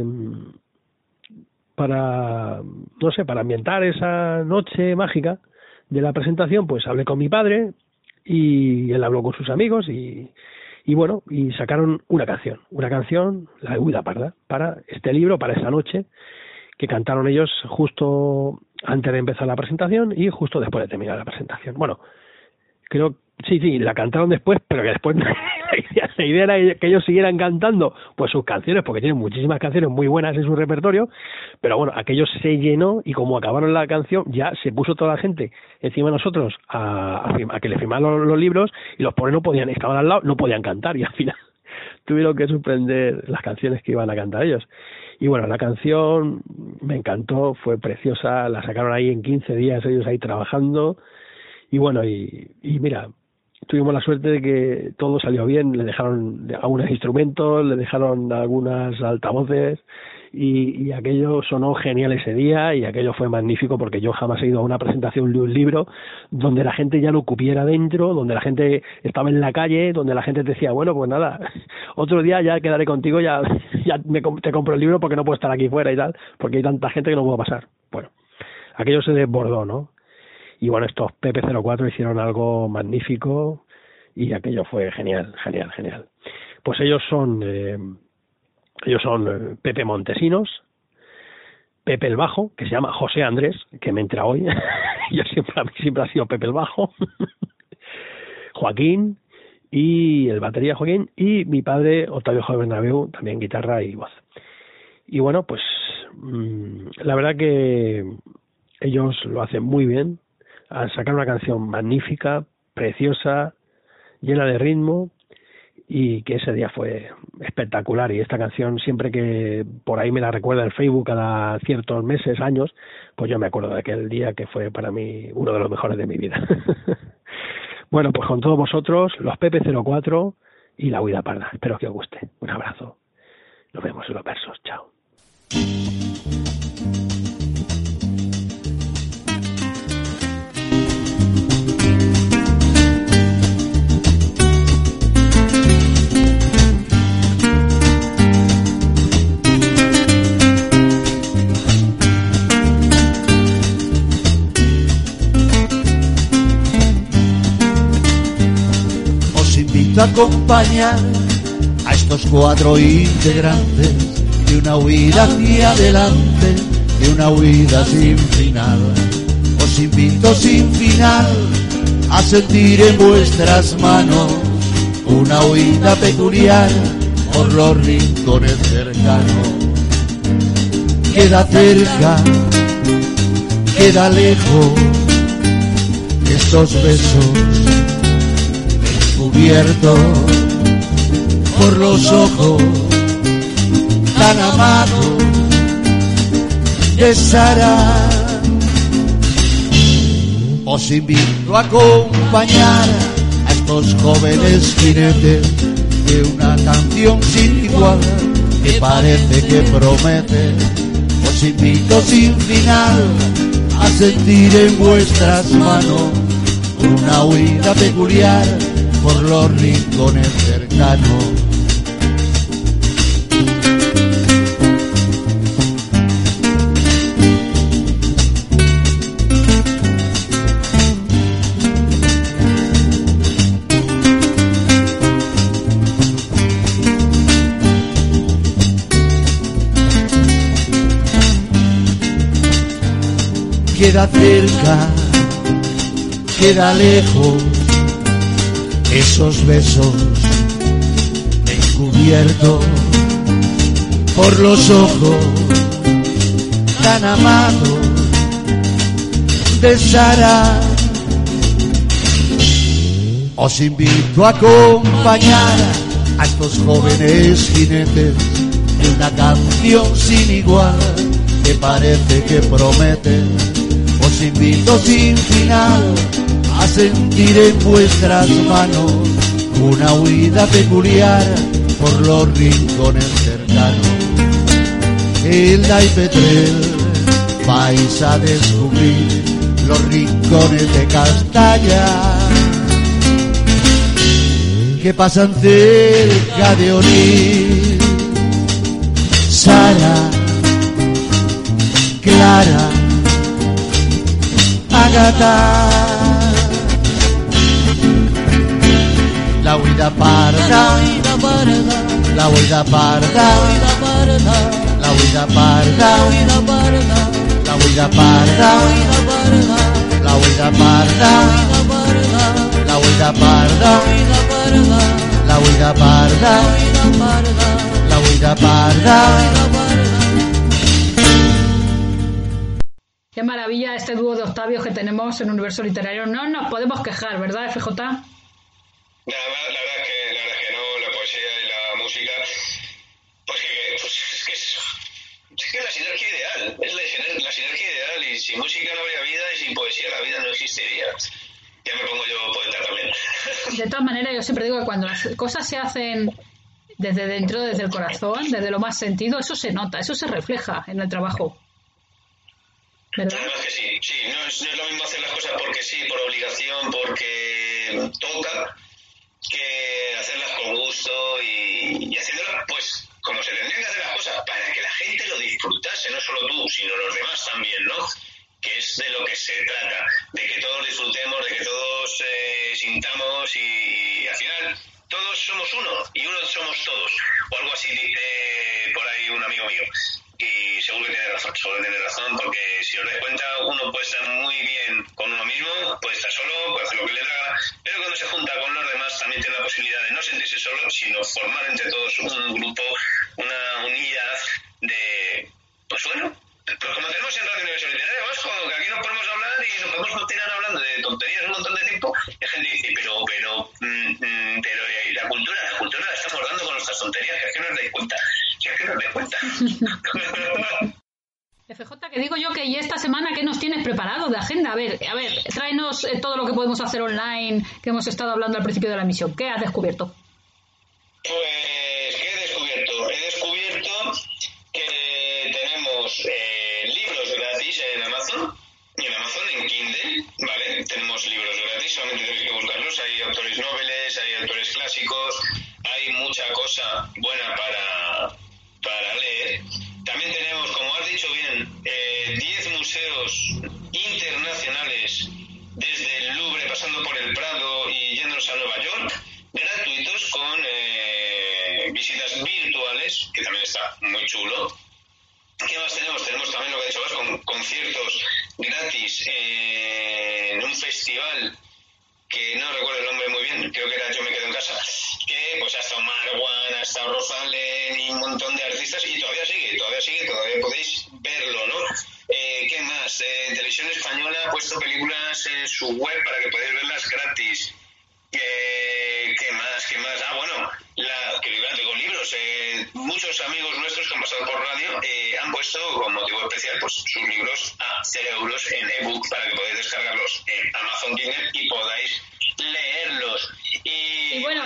para ambientar esa noche mágica de la presentación, pues hablé con mi padre y él habló con sus amigos y bueno, y sacaron una canción, La huida parda, para este libro, para esa noche, que cantaron ellos justo antes de empezar la presentación y justo después de terminar la presentación. Bueno, creo, sí, la cantaron después, pero que después la idea era que ellos siguieran cantando pues sus canciones, porque tienen muchísimas canciones muy buenas en su repertorio, pero bueno, aquello se llenó, y como acabaron la canción ya se puso toda la gente encima de nosotros a que le firmaran los libros, y los pobres estaban al lado, no podían cantar, y al final tuvieron que suspender las canciones que iban a cantar ellos. Y bueno, la canción me encantó, fue preciosa, la sacaron ahí en 15 días ellos ahí trabajando, y bueno, y mira, tuvimos la suerte de que todo salió bien, le dejaron algunos instrumentos, le dejaron algunas altavoces y aquello sonó genial ese día y aquello fue magnífico porque yo jamás he ido a una presentación de un libro donde la gente ya lo cupiera dentro, donde la gente estaba en la calle, donde la gente te decía, bueno, pues nada, otro día ya quedaré contigo, ya te compro el libro porque no puedo estar aquí fuera y tal, porque hay tanta gente que no puedo pasar. Bueno, aquello se desbordó, ¿no? Y bueno, estos PP04 hicieron algo magnífico y aquello fue genial. Pues ellos son Pepe Montesinos, Pepe el Bajo, que se llama José Andrés, que me entra hoy, yo siempre ha sido Pepe el Bajo, Joaquín, y el batería Joaquín, y mi padre Octavio Jorge Bernabéu, también guitarra y voz. Y bueno, pues la verdad que ellos lo hacen muy bien, al sacar una canción magnífica, preciosa, llena de ritmo, y que ese día fue espectacular. Y esta canción, siempre que por ahí me la recuerda en Facebook cada ciertos meses, años, pues yo me acuerdo de aquel día que fue para mí uno de los mejores de mi vida. Bueno, pues con todos vosotros, los PP04 y La Huida Parda. Espero que os guste. Un abrazo. Nos vemos en los versos. Chao. A acompañar a estos 4 integrantes de una huida hacia adelante, de una huida sin final. Os invito sin final a sentir en vuestras manos una huida peculiar por los rincones cercanos. Queda cerca, queda lejos estos besos cubierto por los ojos tan amados de Sara. Os invito a acompañar a estos jóvenes jinetes de una canción sin igual que parece que promete. Os invito sin final a sentir en vuestras manos una huida peculiar por los rincones cercanos. Queda cerca, queda lejos esos besos encubiertos por los ojos tan amados de Sara. Os invito a acompañar a estos jóvenes jinetes de una canción sin igual que parece que promete. Os invito sin final a sentir en vuestras manos una huida peculiar por los rincones cercanos. Hilda y Petrel, vais a descubrir los rincones de Castalla que pasan cerca de Onil. Sara, Clara, Ágata, la huida parda, la huida parda, la huida parda, la huida parda, la huida parda, la huida parda, la huida parda, la huida parda. Qué maravilla este dúo de Octavios que tenemos en Universo Literario. No nos podemos quejar, ¿verdad, FJ? La verdad es que no, la poesía y la música, es que la sinergia ideal, es la sinergia ideal, y sin música no habría vida y sin poesía la vida no existiría. Ya me pongo yo poeta también. De todas maneras, yo siempre digo que cuando las cosas se hacen desde dentro, desde el corazón, desde lo más sentido, eso se nota, eso se refleja en el trabajo. ¿Verdad? Además que sí, no es lo mismo hacer las cosas porque sí, por obligación, porque toca, que hacerlas con gusto y haciéndolas pues como se tendrían que hacer las cosas, para que la gente lo disfrutase, no solo tú, sino los demás también, ¿no? Que es de lo que se trata, de que todos disfrutemos, de que todos sintamos y al final todos somos uno y uno somos todos, o algo así dice por ahí un amigo mío. Y seguro que tiene razón, porque si os dais cuenta, uno puede estar muy bien con uno mismo, puede estar solo, puede hacer lo que le da gana, pero cuando se junta con los demás también tiene la posibilidad de no sentirse solo, sino formar entre todos un grupo, una unidad de, pues bueno, pues como tenemos en Radio Universo Literario Vasco, que aquí nos podemos hablar y nos podemos tirar hablando de tonterías un montón de tiempo, y la gente dice, pero la cultura la estamos dando con nuestras tonterías, que es que no os dais cuenta. FJ, que digo yo que y esta semana, ¿qué nos tienes preparado de agenda? A ver, tráenos todo lo que podemos hacer online, que hemos estado hablando al principio de la emisión. ¿Qué has descubierto? Pues, ¿qué he descubierto? He descubierto que tenemos libros gratis en Amazon, en Kindle, ¿vale? Tenemos libros gratis, solamente tenéis que buscarlos. Hay autores noveles, hay autores clásicos, hay mucha cosa buena para leer. También tenemos, como has dicho bien, 10 museos internacionales, desde el Louvre, pasando por el Prado y yéndonos a Nueva York, gratuitos, con visitas virtuales, que también está muy chulo. ¿Qué más tenemos? Tenemos también lo que ha dicho Vas, con conciertos gratis en un festival que no recuerdo el nombre muy bien, creo que era Yo me quedo en casa, que pues ha estado Marwan, ha estado Rosalén y un montón de artistas, y todavía sigue, todavía podéis verlo, ¿no? ¿Qué más? Televisión Española ha puesto películas en su web para que podáis verlas gratis. ¿Qué más? Ah, bueno, con libros. Muchos amigos nuestros que han pasado por radio han puesto, con motivo especial, pues sus libros a 0 euros en ebook para que podáis descargarlos en Amazon Kindle y podáis leerlos. Y bueno,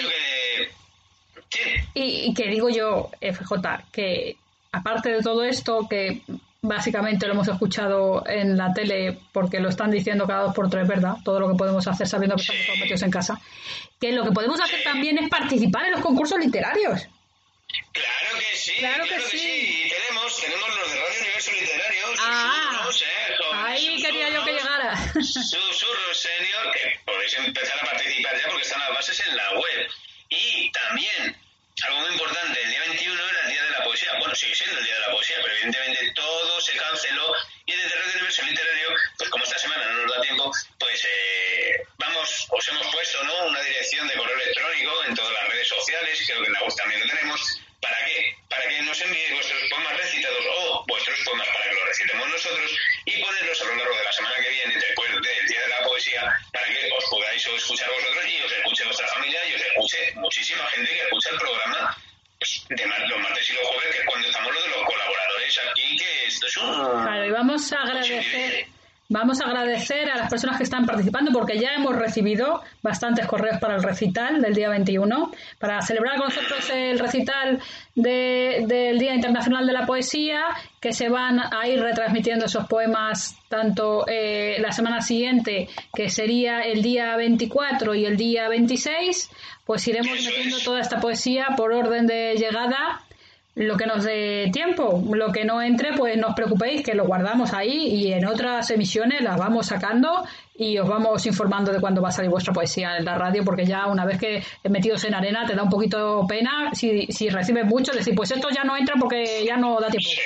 y que digo yo, FJ, que aparte de todo esto, que básicamente lo hemos escuchado en la tele porque lo están diciendo cada 2 por 3, ¿verdad? Todo lo que podemos hacer sabiendo que estamos todos metidos en casa. Que lo que podemos hacer también es participar en los concursos literarios. Claro que sí. Y tenemos los de Radio Universo Literario. Ahí quería yo que llegara. Susurros Senior, que podéis empezar a participar ya porque están las bases en la web. Y también, algo muy importante, el día 21 era el Día de la Poesía. Bueno, sigue siendo el Día de la Poesía, pero evidentemente todo se canceló. Y desde Radio Universo Literario, pues como esta semana no nos da tiempo, pues os hemos puesto, ¿no?, una dirección de correo electrónico en todas las redes sociales, creo que en la web también lo tenemos. ¿Para qué? Para que nos enviéis vuestros poemas recitados o vuestros poemas para que los recitemos nosotros y ponerlos a lo largo de la semana que viene, después del Día de la Poesía, para que os podáis escuchar vosotros y os escuche vuestra familia y os escuche muchísima gente que escucha el programa pues, de los martes y los jueves, que es cuando estamos los de los colaboradores aquí, que esto es un... Claro, y vamos a agradecer a las personas que están participando, porque ya hemos recibido bastantes correos para el recital del día 21, para celebrar con nosotros el recital del Día Internacional de la Poesía, que se van a ir retransmitiendo esos poemas tanto la semana siguiente, que sería el día 24 y el día 26, pues iremos metiendo toda esta poesía por orden de llegada, lo que nos dé tiempo. Lo que no entre, pues no os preocupéis, que lo guardamos ahí y en otras emisiones las vamos sacando y os vamos informando de cuándo va a salir vuestra poesía en la radio, porque ya una vez que metidos en arena te da un poquito pena si recibes mucho decir, pues esto ya no entra porque ya no da tiempo. Sí.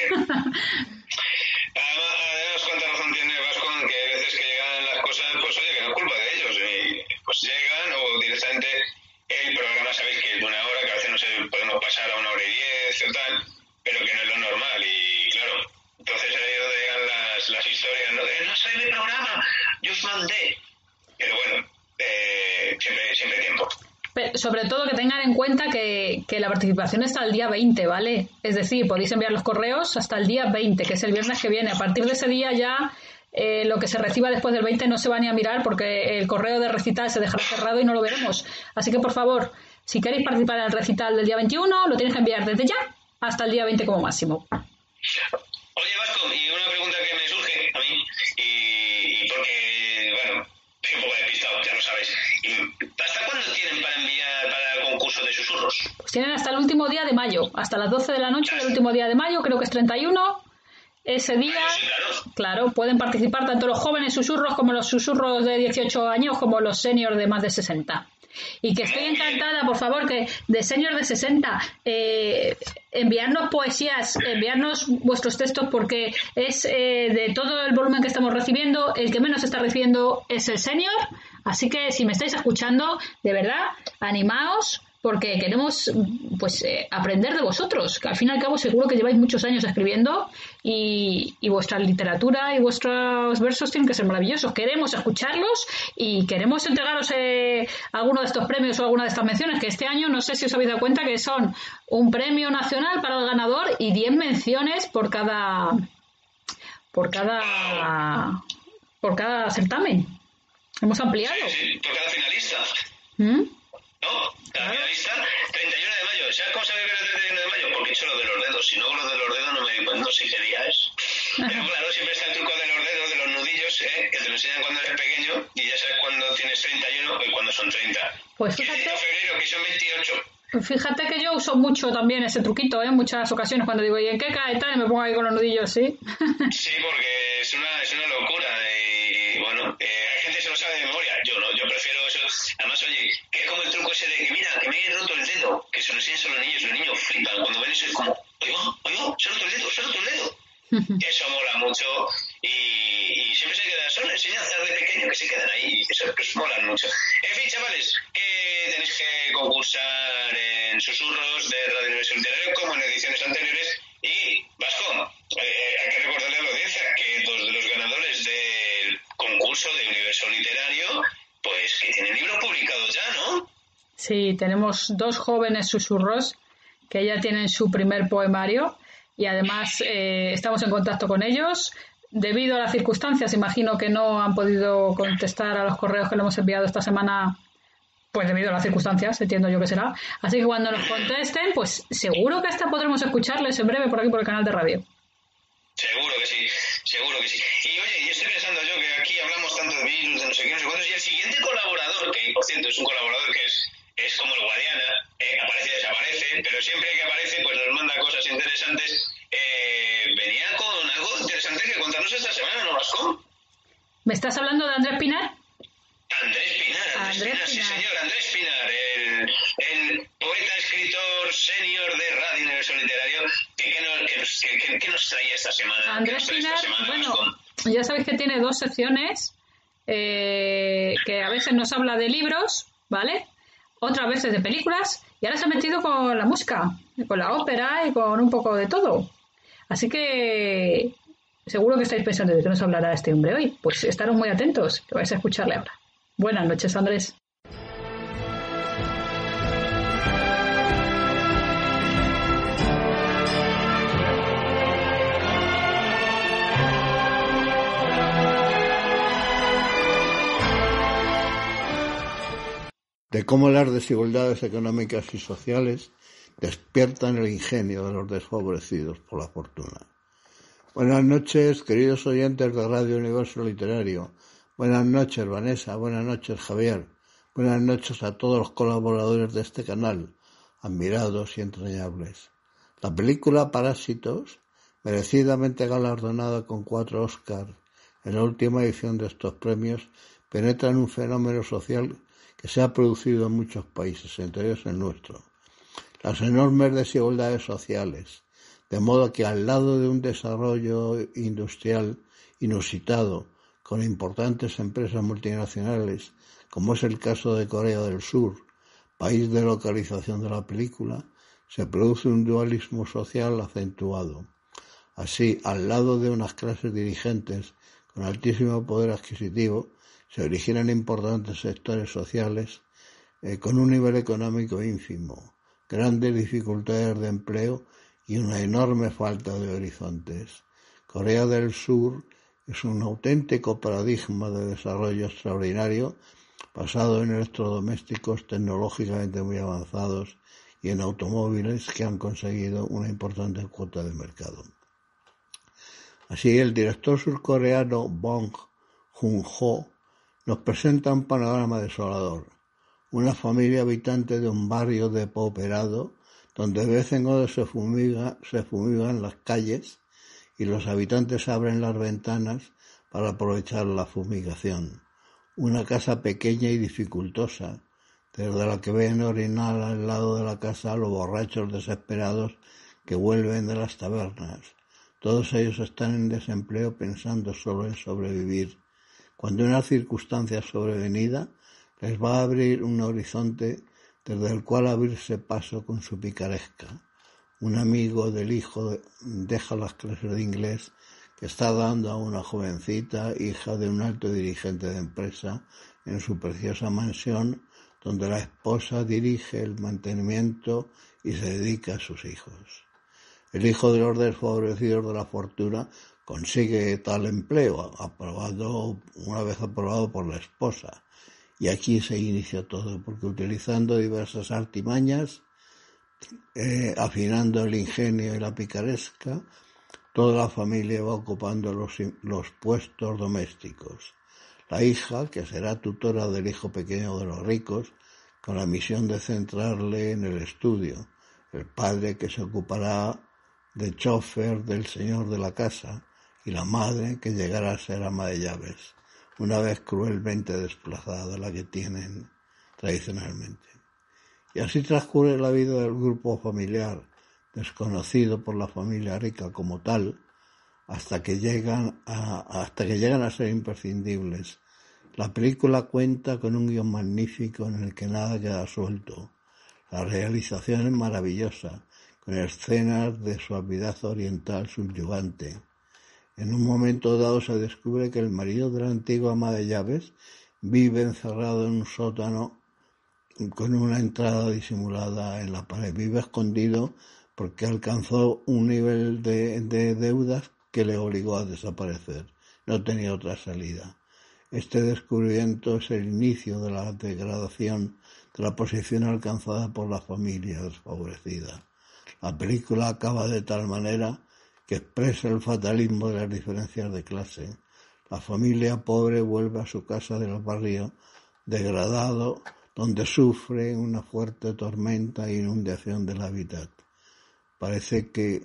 Además, cuánta razón tiene Vasco, que hay veces que llegan las cosas, pues oye, que no es culpa de ellos, y pues llegan o directamente el programa, sabéis que es de 1 hora, que a veces no podemos pasar a 1 hora y 10 o tal, pero que no es lo normal. Y claro, entonces ahí es donde llegan las historias, ¿no? No soy mi programa, yo os mandé. Pero bueno, siempre hay tiempo. Pero sobre todo que tengan en cuenta que la participación está el día 20, ¿vale? Es decir, podéis enviar los correos hasta el día 20, que es el viernes que viene. A partir de ese día ya lo que se reciba después del 20 no se va ni a mirar porque el correo de recital se dejará cerrado y no lo veremos. Así que, por favor, si queréis participar en el recital del día 21, lo tienes que enviar desde ya hasta el día 20 como máximo. Oye, Vasco, y una pregunta que me surge a mí, y porque, bueno, soy un poco despistado, ya lo sabes. ¿Hasta cuándo tienen para enviar para el concurso de susurros? Pues tienen hasta el último día de mayo, hasta las 12 de la noche del último día de mayo, creo que es 31. Ese día, claro, pueden participar tanto los jóvenes susurros como los susurros de 18 años como los seniors de más de 60. Y que estoy encantada, por favor, que de senior de 60, enviarnos poesías, enviarnos vuestros textos, porque es de todo el volumen que estamos recibiendo, el que menos está recibiendo es el senior. Así que si me estáis escuchando, de verdad, animaos, porque queremos pues aprender de vosotros, que al fin y al cabo seguro que lleváis muchos años escribiendo y vuestra literatura y vuestros versos tienen que ser maravillosos. Queremos escucharlos y queremos entregaros alguno de estos premios o alguna de estas menciones, que este año no sé si os habéis dado cuenta que son un premio nacional para el ganador y 10 menciones por cada certamen. Hemos ampliado. Sí, por cada finalista. No, cada finalista, 31 de mayo. ¿Sabes cómo sabes que era el 31 de mayo? Porque he hecho lo de los dedos. Si no hago lo de los dedos no sé qué día es. Pero claro, siempre está el truco de los dedos, de los nudillos, que te lo enseñan cuando eres pequeño y ya sabes cuándo tienes 31 y cuándo son 30. Pues fíjate, de febrero, que son 28. Fíjate que yo uso mucho también ese truquito, en muchas ocasiones cuando digo, ¿y en qué cae tal? Y me pongo ahí con los nudillos, ¿sí? Sí, porque es una locura. Y bueno, hay gente que se lo sabe de memoria. Yo no, yo prefiero eso. Además, oye, que es como el truco ese de que mira, que me he roto el dedo, que se lo enseñan a los niños flipan. Cuando ven eso es como, oiga, se ha roto el dedo. Eso mola mucho y siempre se queda, son enseñanzas de pequeño que se quedan ahí y eso pues molan mucho. En fin, chavales, que tenéis que concursar en susurros de Radio Universo Literario como en ediciones anteriores. Y Vasco, hay que recordarle a la audiencia que dos de los ganadores del concurso de Universo Literario pues que tienen libros publicados ya, ¿no? Sí, tenemos 2 jóvenes susurros que ya tienen su primer poemario. Y además estamos en contacto con ellos. Debido a las circunstancias, imagino que no han podido contestar a los correos que le hemos enviado esta semana, pues debido a las circunstancias, entiendo yo que será. Así que cuando nos contesten, pues seguro que hasta podremos escucharles en breve por aquí por el canal de radio. Seguro que sí. Y oye, yo estoy pensando yo que aquí hablamos tanto de virus, de no sé qué, no sé cuántos, y el siguiente colaborador, que por cierto es un colaborador que es como el Guadiana, aparece y desaparece, pero siempre que aparece pues nos manda cosas interesantes. Venía con algo interesante que contarnos esta semana, ¿no, Vasco? ¿Me estás hablando de Andrés Pinar? Andrés Pinar, sí señor, Andrés Pinar, el poeta, escritor senior de Radio Universo Literario. ¿Qué nos traía esta semana? Andrés Pinar, bueno, ya sabéis que tiene 2 secciones, que a veces nos habla de libros, ¿vale? Otras veces de películas, y ahora se ha metido con la música, con la ópera y con un poco de todo. Así que seguro que estáis pensando de qué nos hablará este hombre hoy. Pues estaros muy atentos, que vais a escucharle ahora. Buenas noches, Andrés. De cómo las desigualdades económicas y sociales despiertan el ingenio de los desfavorecidos por la fortuna. Buenas noches, queridos oyentes de Radio Universo Literario. Buenas noches, Vanessa. Buenas noches, Javier. Buenas noches a todos los colaboradores de este canal, admirados y entrañables. La película Parásitos, merecidamente galardonada con 4 Oscars en la última edición de estos premios, penetra en un fenómeno social que se ha producido en muchos países, entre ellos el nuestro. Las enormes desigualdades sociales, de modo que al lado de un desarrollo industrial inusitado con importantes empresas multinacionales, como es el caso de Corea del Sur, país de localización de la película, se produce un dualismo social acentuado. Así, al lado de unas clases dirigentes con altísimo poder adquisitivo, se originan importantes sectores sociales con un nivel económico ínfimo, grandes dificultades de empleo y una enorme falta de horizontes. Corea del Sur Es un auténtico paradigma de desarrollo extraordinario basado en electrodomésticos tecnológicamente muy avanzados y en automóviles que han conseguido una importante cuota de mercado. Así, el director surcoreano Bong Joon-ho nos presenta un panorama desolador. Una familia habitante de un barrio depauperado donde de vez en cuando se fumigan las calles y los habitantes abren las ventanas para aprovechar la fumigación. Una casa pequeña y dificultosa, desde la que ven orinar al lado de la casa a los borrachos desesperados que vuelven de las tabernas. Todos ellos están en desempleo pensando solo en sobrevivir, cuando una circunstancia sobrevenida les va a abrir un horizonte desde el cual abrirse paso con su picaresca. Un amigo del hijo deja las clases de inglés que está dando a una jovencita, hija de un alto dirigente de empresa, en su preciosa mansión, donde la esposa dirige el mantenimiento y se dedica a sus hijos. El hijo de los desfavorecidos de la fortuna consigue tal empleo, una vez aprobado por la esposa. Y aquí se inicia todo, porque utilizando diversas artimañas, afinando el ingenio y la picaresca, toda la familia va ocupando los puestos domésticos. La hija, que será tutora del hijo pequeño de los ricos, con la misión de centrarle en el estudio. El padre, que se ocupará de chofer del señor de la casa, y la madre, que llegará a ser ama de llaves, una vez cruelmente desplazada de la que tienen tradicionalmente. Y así transcurre la vida del grupo familiar, desconocido por la familia rica como tal, hasta que llegan a ser imprescindibles. La película cuenta con un guión magnífico en el que nada queda suelto. La realización es maravillosa, con escenas de suavidad oriental subyugante. En un momento dado se descubre que el marido de la antigua ama de llaves vive encerrado en un sótano con una entrada disimulada en la pared. Vive escondido porque alcanzó un nivel de deudas que le obligó a desaparecer. No tenía otra salida. Este descubrimiento es el inicio de la degradación de la posición alcanzada por la familia desfavorecida. La película acaba de tal manera que expresa el fatalismo de las diferencias de clase. La familia pobre vuelve a su casa del barrio degradado, donde sufre una fuerte tormenta e inundación del hábitat. Parece que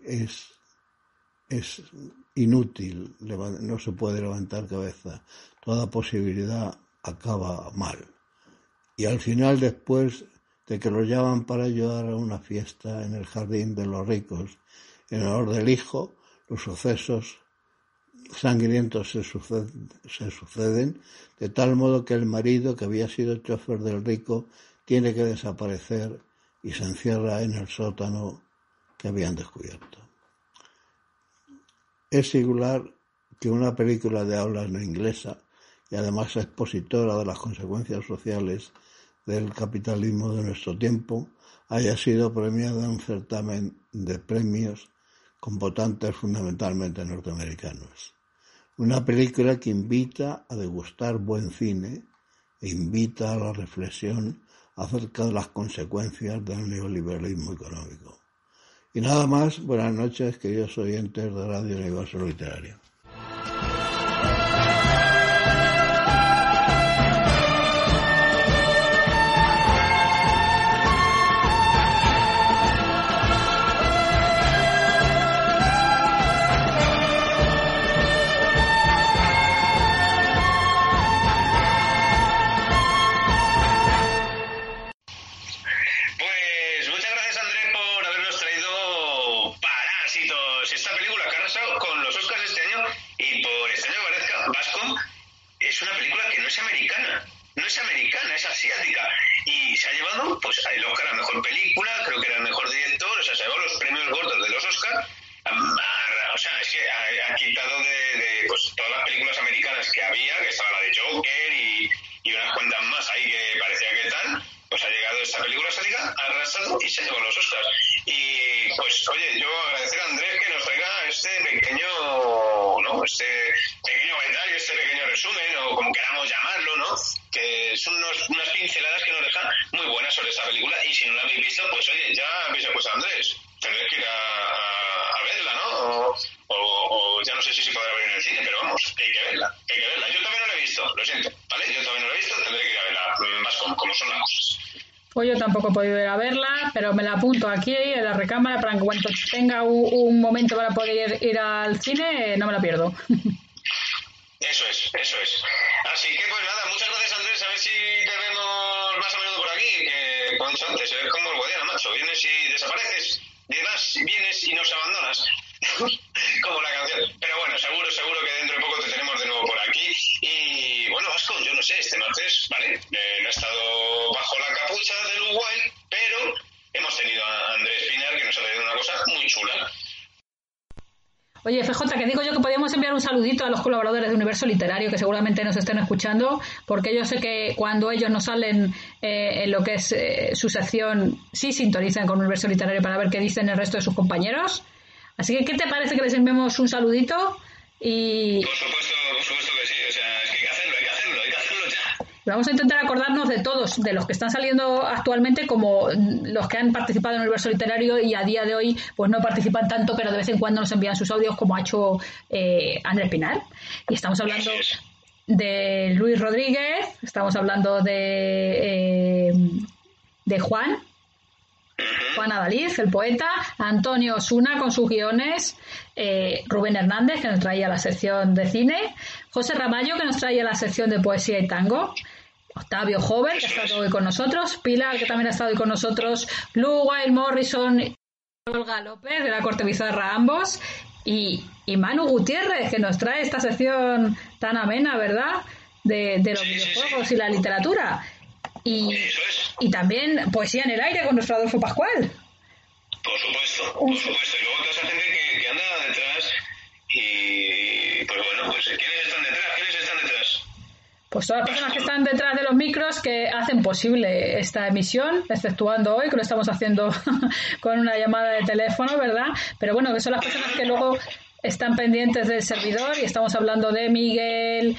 es inútil, no se puede levantar cabeza. Toda posibilidad acaba mal. Y al final, después de que los llaman para ayudar a una fiesta en el jardín de los ricos, en honor del hijo, los sucesos sangrientos se suceden, de tal modo que el marido, que había sido chofer del rico, tiene que desaparecer y se encierra en el sótano que habían descubierto. Es singular que una película de habla no inglesa, y además expositora de las consecuencias sociales del capitalismo de nuestro tiempo, haya sido premiada en un certamen de premios con votantes fundamentalmente norteamericanos. Una película que invita a degustar buen cine e invita a la reflexión acerca de las consecuencias del neoliberalismo económico. Y nada más, buenas noches, queridos oyentes de Radio Universo Literario. Es asiática y se ha llevado pues el Oscar a mejor película, creo que era el mejor director, o sea, se ha llevado los premios gordos de los Oscars. O sea, es que ha quitado de pues todas las películas americanas que había, que estaba la de Joker y unas cuantas más ahí que parecía que tal, pues ha llegado esta película asiática, ha arrasado y se ha llevado los Oscars. Y pues oye, yo agradecer a Andrés que nos traiga este pequeño como queramos llamarlo, ¿no? Que son unas pinceladas que nos dejan muy buenas sobre esta película, y si no la habéis visto, pues oye, ya habéis escuchado a Andrés, tendréis que ir a verla, ¿no? O ya no sé si se podrá ver en el cine, pero vamos, que hay que verla. Yo también no la he visto, lo siento, ¿vale? Yo también no la he visto, tendré que ir a verla, más como son las cosas. Pues yo tampoco he podido ir a verla, pero me la apunto aquí en la recámara para que cuando tenga un momento para poder ir al cine, no me la pierdo. Eso es. Así que pues nada, muchas gracias, Andrés, a ver si te vemos más a menudo por aquí, que como he dicho antes, eres como el Guadiana, macho, vienes y desapareces, además vienes y nos abandonas, como la canción. Pero bueno, seguro que dentro de poco te tenemos de nuevo por aquí. Y bueno, Vasco, yo no sé, este martes, ¿vale? No he estado bajo la capucha del Uruguay, pero hemos tenido a Andrés Pinar, que nos ha traído una cosa muy chula. Oye, FJ, que digo yo que podíamos enviar un saludito a los colaboradores de Universo Literario que seguramente nos estén escuchando, porque yo sé que cuando ellos nos salen en lo que es su sección, sí sintonizan con Universo Literario para ver qué dicen el resto de sus compañeros. Así que, ¿qué te parece que les enviemos un saludito? Y Por supuesto que sí, o sea, es que hay que hacerlo ya. vamos a intentar acordarnos de todos, de los que están saliendo actualmente como los que han participado en el Universo Literario y a día de hoy pues no participan tanto, pero de vez en cuando nos envían sus audios, como ha hecho Andrés Pinar. Y estamos hablando de Luis Rodríguez, estamos hablando de Juan Adalid, el poeta, Antonio Osuna con sus guiones, Rubén Hernández, que nos traía la sección de cine, José Ramallo, que nos traía la sección de poesía y tango, Octavio Joven, que ha estado hoy con nosotros, Pilar, que también ha estado hoy con nosotros, Lou Wild Morrison y Olga López, de la Corte Bizarra, ambos, y Manu Gutiérrez, que nos trae esta sección tan amena, ¿verdad?, de los videojuegos y la literatura. Y también poesía en el aire con nuestro Adolfo Pascual. Por supuesto. Y luego toda esa gente que anda detrás. Y pues bueno, pues ¿quiénes están detrás? Pues todas las personas que están detrás de los micros que hacen posible esta emisión, exceptuando hoy, que lo estamos haciendo con una llamada de teléfono, ¿verdad? Pero bueno, que son las personas que luego están pendientes del servidor, y estamos hablando de Miguel,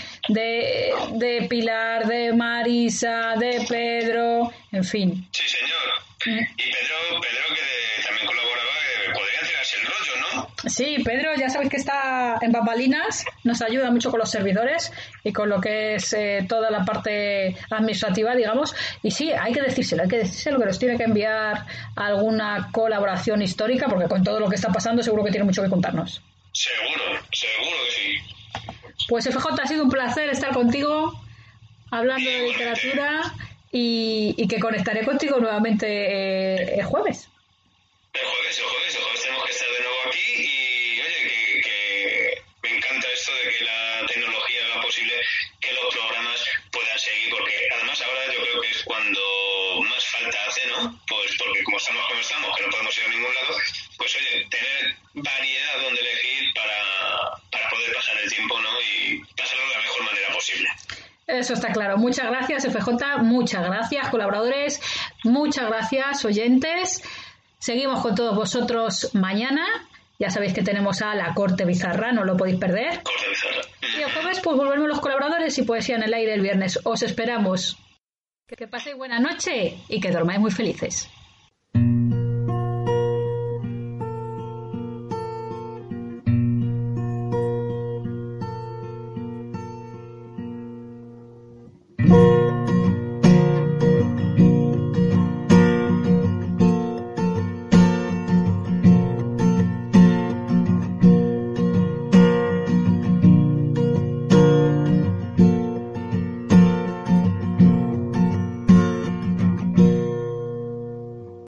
de Pilar, de Marisa, de Pedro, en fin. Sí, señor. Y Pedro que también colaboraba, podría tirarse el rollo, ¿no? Sí, Pedro, ya sabéis que está en bambalinas, nos ayuda mucho con los servidores y con lo que es toda la parte administrativa, digamos, y sí, hay que decírselo, que nos tiene que enviar alguna colaboración histórica, porque con todo lo que está pasando seguro que tiene mucho que contarnos. Seguro que sí. Pues FJ, ha sido un placer estar contigo hablando de literatura, y que conectaré contigo nuevamente el jueves. El jueves tenemos que estar de nuevo aquí, y oye, que me encanta esto de que la tecnología haga posible que los programas puedan seguir, porque además ahora yo creo que es cuando más falta hace, ¿no? Pues porque como estamos, que no podemos ir a ningún lado, pues oye, tener variedad donde elegir para poder pasar el tiempo, ¿no? Y pasarlo de la mejor manera posible. Eso está claro. Muchas gracias, FJ, muchas gracias, colaboradores, muchas gracias, oyentes. Seguimos con todos vosotros mañana. Ya sabéis que tenemos a la Corte Bizarra, no lo podéis perder. Corte Bizarra. Y el jueves pues volvemos los colaboradores y poesía en el aire el viernes. Os esperamos. Que paséis buena noche y que dormáis muy felices.